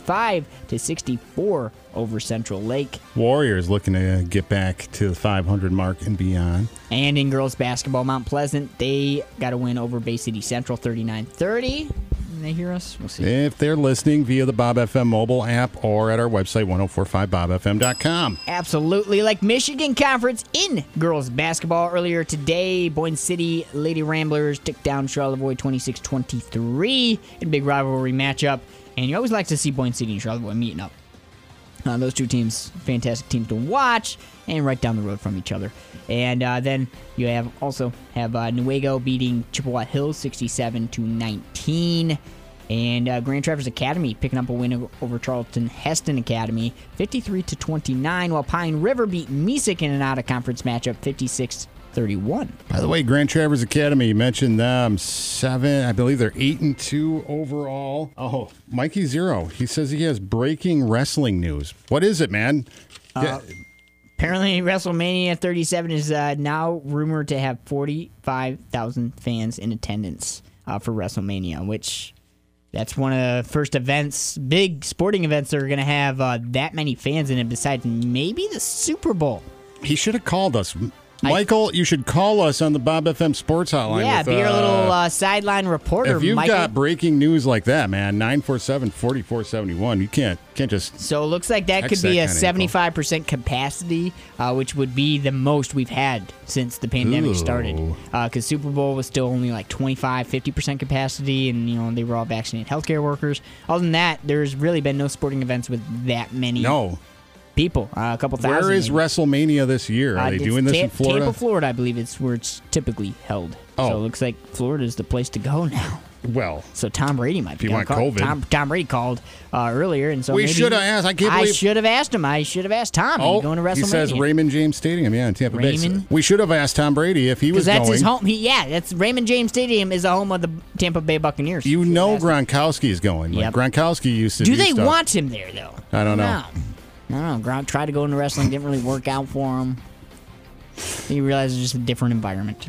75-64 over Central Lake. Warriors looking to get back to the 500 mark and beyond. And in girls basketball, Mount Pleasant, they got a win over Bay City Central 39-30. They hear us? We'll see. If they're listening via the Bob FM mobile app or at our website, 1045bobfm.com. Absolutely. Like Michigan Conference in girls basketball earlier today, Boyne City Lady Ramblers took down Charlevoix 26-23 in a big rivalry matchup. And you always like to see Boyne City and Charlevoix meeting up. Those two teams, fantastic teams to watch, and right down the road from each other. And then you have Newaygo beating Chippewa Hills 67-19. And Grand Traverse Academy picking up a win over Charlton Heston Academy 53-29, while Pine River beat Mesick in an out-of-conference matchup 56-31. By the way, Grand Traverse Academy, you mentioned them, 7, I believe they're 8-2 overall. Oh, Mikey Zero, he says he has breaking wrestling news. What is it, man? Apparently, WrestleMania 37 is now rumored to have 45,000 fans in attendance for WrestleMania, which that's one of the first events, big sporting events that are going to have that many fans in it, besides maybe the Super Bowl. He should have called us. Michael, you should call us on the Bob FM Sports Hotline. Yeah, be our little sideline reporter, if you've Michael. got breaking news like that, man, 947-4471, you can't just... So it looks like that could be a 75% capacity, which would be the most we've had since the pandemic started. Because Super Bowl was still only like 25-50% capacity, and they were all vaccinated healthcare workers. Other than that, there's really been no sporting events with that many people. A couple thousand. Where is WrestleMania this year? Are they doing this in Florida? Tampa, Florida, I believe it's where it's typically held. So it looks like Florida's the place to go now. Well, so Tom Brady might be. If you want COVID. Tom Brady called earlier, and so we should have asked. I should have asked him. I should have asked Tom. Are you going to WrestleMania? He says Raymond James Stadium. Yeah, in Tampa Bay. We should have asked Tom Brady if he was going. Because that's his home. That's Raymond James Stadium is the home of the Tampa Bay Buccaneers. You know Gronkowski is going. Like Gronkowski used to. Do they want him there though? I don't know. I don't know. Gronk tried to go into wrestling, didn't really work out for him. He realized it's just a different environment.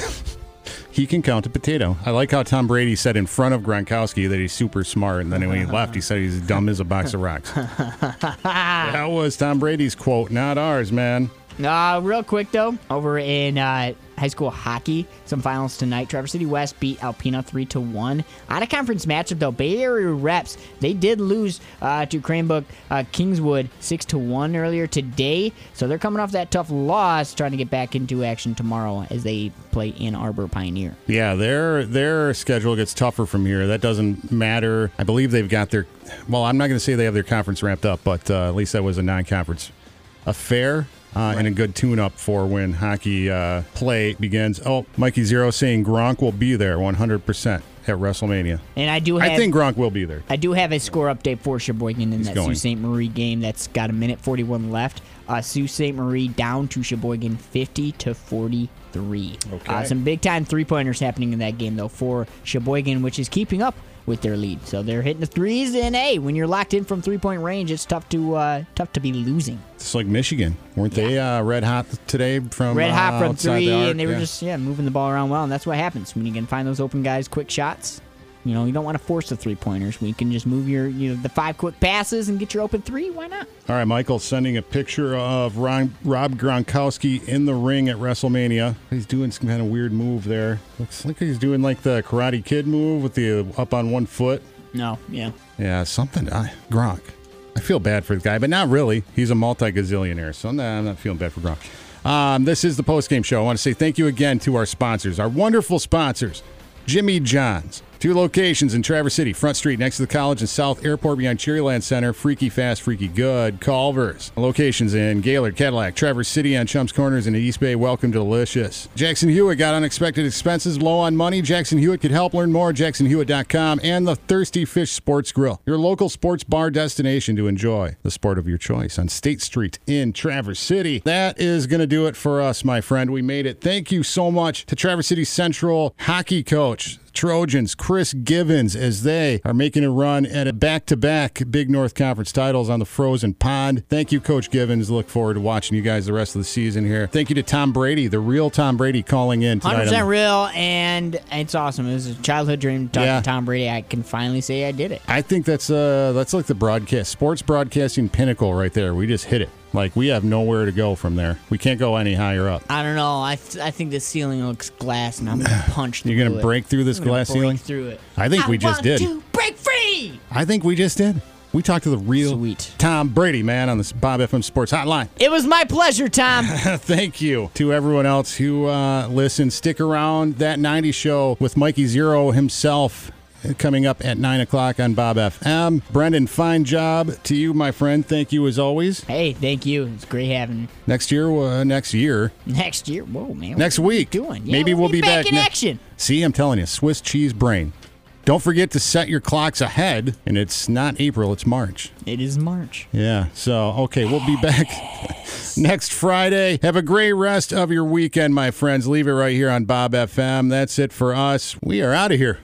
He can count a potato. I like how Tom Brady said in front of Gronkowski that he's super smart, and then when he left, he said he's dumb as a box of rocks. That was Tom Brady's quote, not ours, man. Real quick, though, over in high school hockey, some finals tonight. Traverse City West beat Alpena 3-1. Out-of-conference matchup, though, Bay Area Reps, they did lose to Cranbrook Kingswood 6-1 earlier today. So they're coming off that tough loss, trying to get back into action tomorrow as they play Ann Arbor Pioneer. Yeah, their schedule gets tougher from here. That doesn't matter. I believe they've got their... Well, I'm not going to say they have their conference ramped up, but at least that was a non-conference affair. And a good tune-up for when hockey play begins. Oh, Mikey Zero saying Gronk will be there 100% at WrestleMania. And I think Gronk will be there. I do have a score update for Sheboygan in that Sault Ste. Marie game that's got 1:41 left. Sault Ste. Marie down to Sheboygan 50-43. Okay. Some big-time three-pointers happening in that game, though, for Sheboygan, which is keeping up with their lead. So they're hitting the threes, and hey, when you're locked in from three-point range, it's tough to be losing. It's like Michigan. Weren't they red hot today from red hot from three, and they were just moving the ball around well, and that's what happens when you can find those open guys, quick shots. You don't want to force the three-pointers. We can just move the 5 quick passes and get your open three. Why not? All right, Michael sending a picture of Rob Gronkowski in the ring at WrestleMania. He's doing some kind of weird move there. Looks like he's doing like the Karate Kid move with the up on one foot. No, yeah. Yeah, something. Gronk. I feel bad for the guy, but not really. He's a multi-gazillionaire, so I'm not feeling bad for Gronk. This is the post-game show. I want to say thank you again to our sponsors, our wonderful sponsors, Jimmy John's, 2 locations in Traverse City, Front Street next to the college and South Airport behind Cherryland Center. Freaky fast, freaky good. Culver's. Locations in Gaylord, Cadillac, Traverse City on Chumps Corners and East Bay. Welcome to Delicious. Jackson Hewitt got unexpected expenses, low on money. Jackson Hewitt could help. Learn more at jacksonhewitt.com and the Thirsty Fish Sports Grill, your local sports bar destination to enjoy the sport of your choice on State Street in Traverse City. That is going to do it for us, my friend. We made it. Thank you so much to Traverse City Central hockey coach Trojans, Chris Givens, as they are making a run at a back-to-back Big North Conference titles on the Frozen Pond. Thank you, Coach Givens. Look forward to watching you guys the rest of the season here. Thank you to Tom Brady, the real Tom Brady, calling in tonight. 100% real, and it's awesome. It was a childhood dream to talk to Tom Brady. I can finally say I did it. I think that's like the sports broadcasting pinnacle right there. We just hit it. Like, we have nowhere to go from there. We can't go any higher up. I don't know. I think the ceiling looks glass, and I'm going to punch through it. You're going to break through this glass ceiling? Through it. I think we just did. I want to break free! I think we just did. We talked to the real Tom Brady, man, on this Bob FM Sports Hotline. It was my pleasure, Tom. Thank you to everyone else who listened. Stick around. That 90s show with Mikey Zero himself coming up at 9 o'clock on Bob FM. Brendan, fine job to you, my friend. Thank you as always. Hey, thank you. It's great having you. Next year? Whoa, man. Next week. Doing? Yeah, Maybe we'll be back in action. See, I'm telling you, Swiss cheese brain. Don't forget to set your clocks ahead, and it's not April, it's March. It is March. Yeah, so, okay, we'll be back next Friday. Have a great rest of your weekend, my friends. Leave it right here on Bob FM. That's it for us. We are out of here.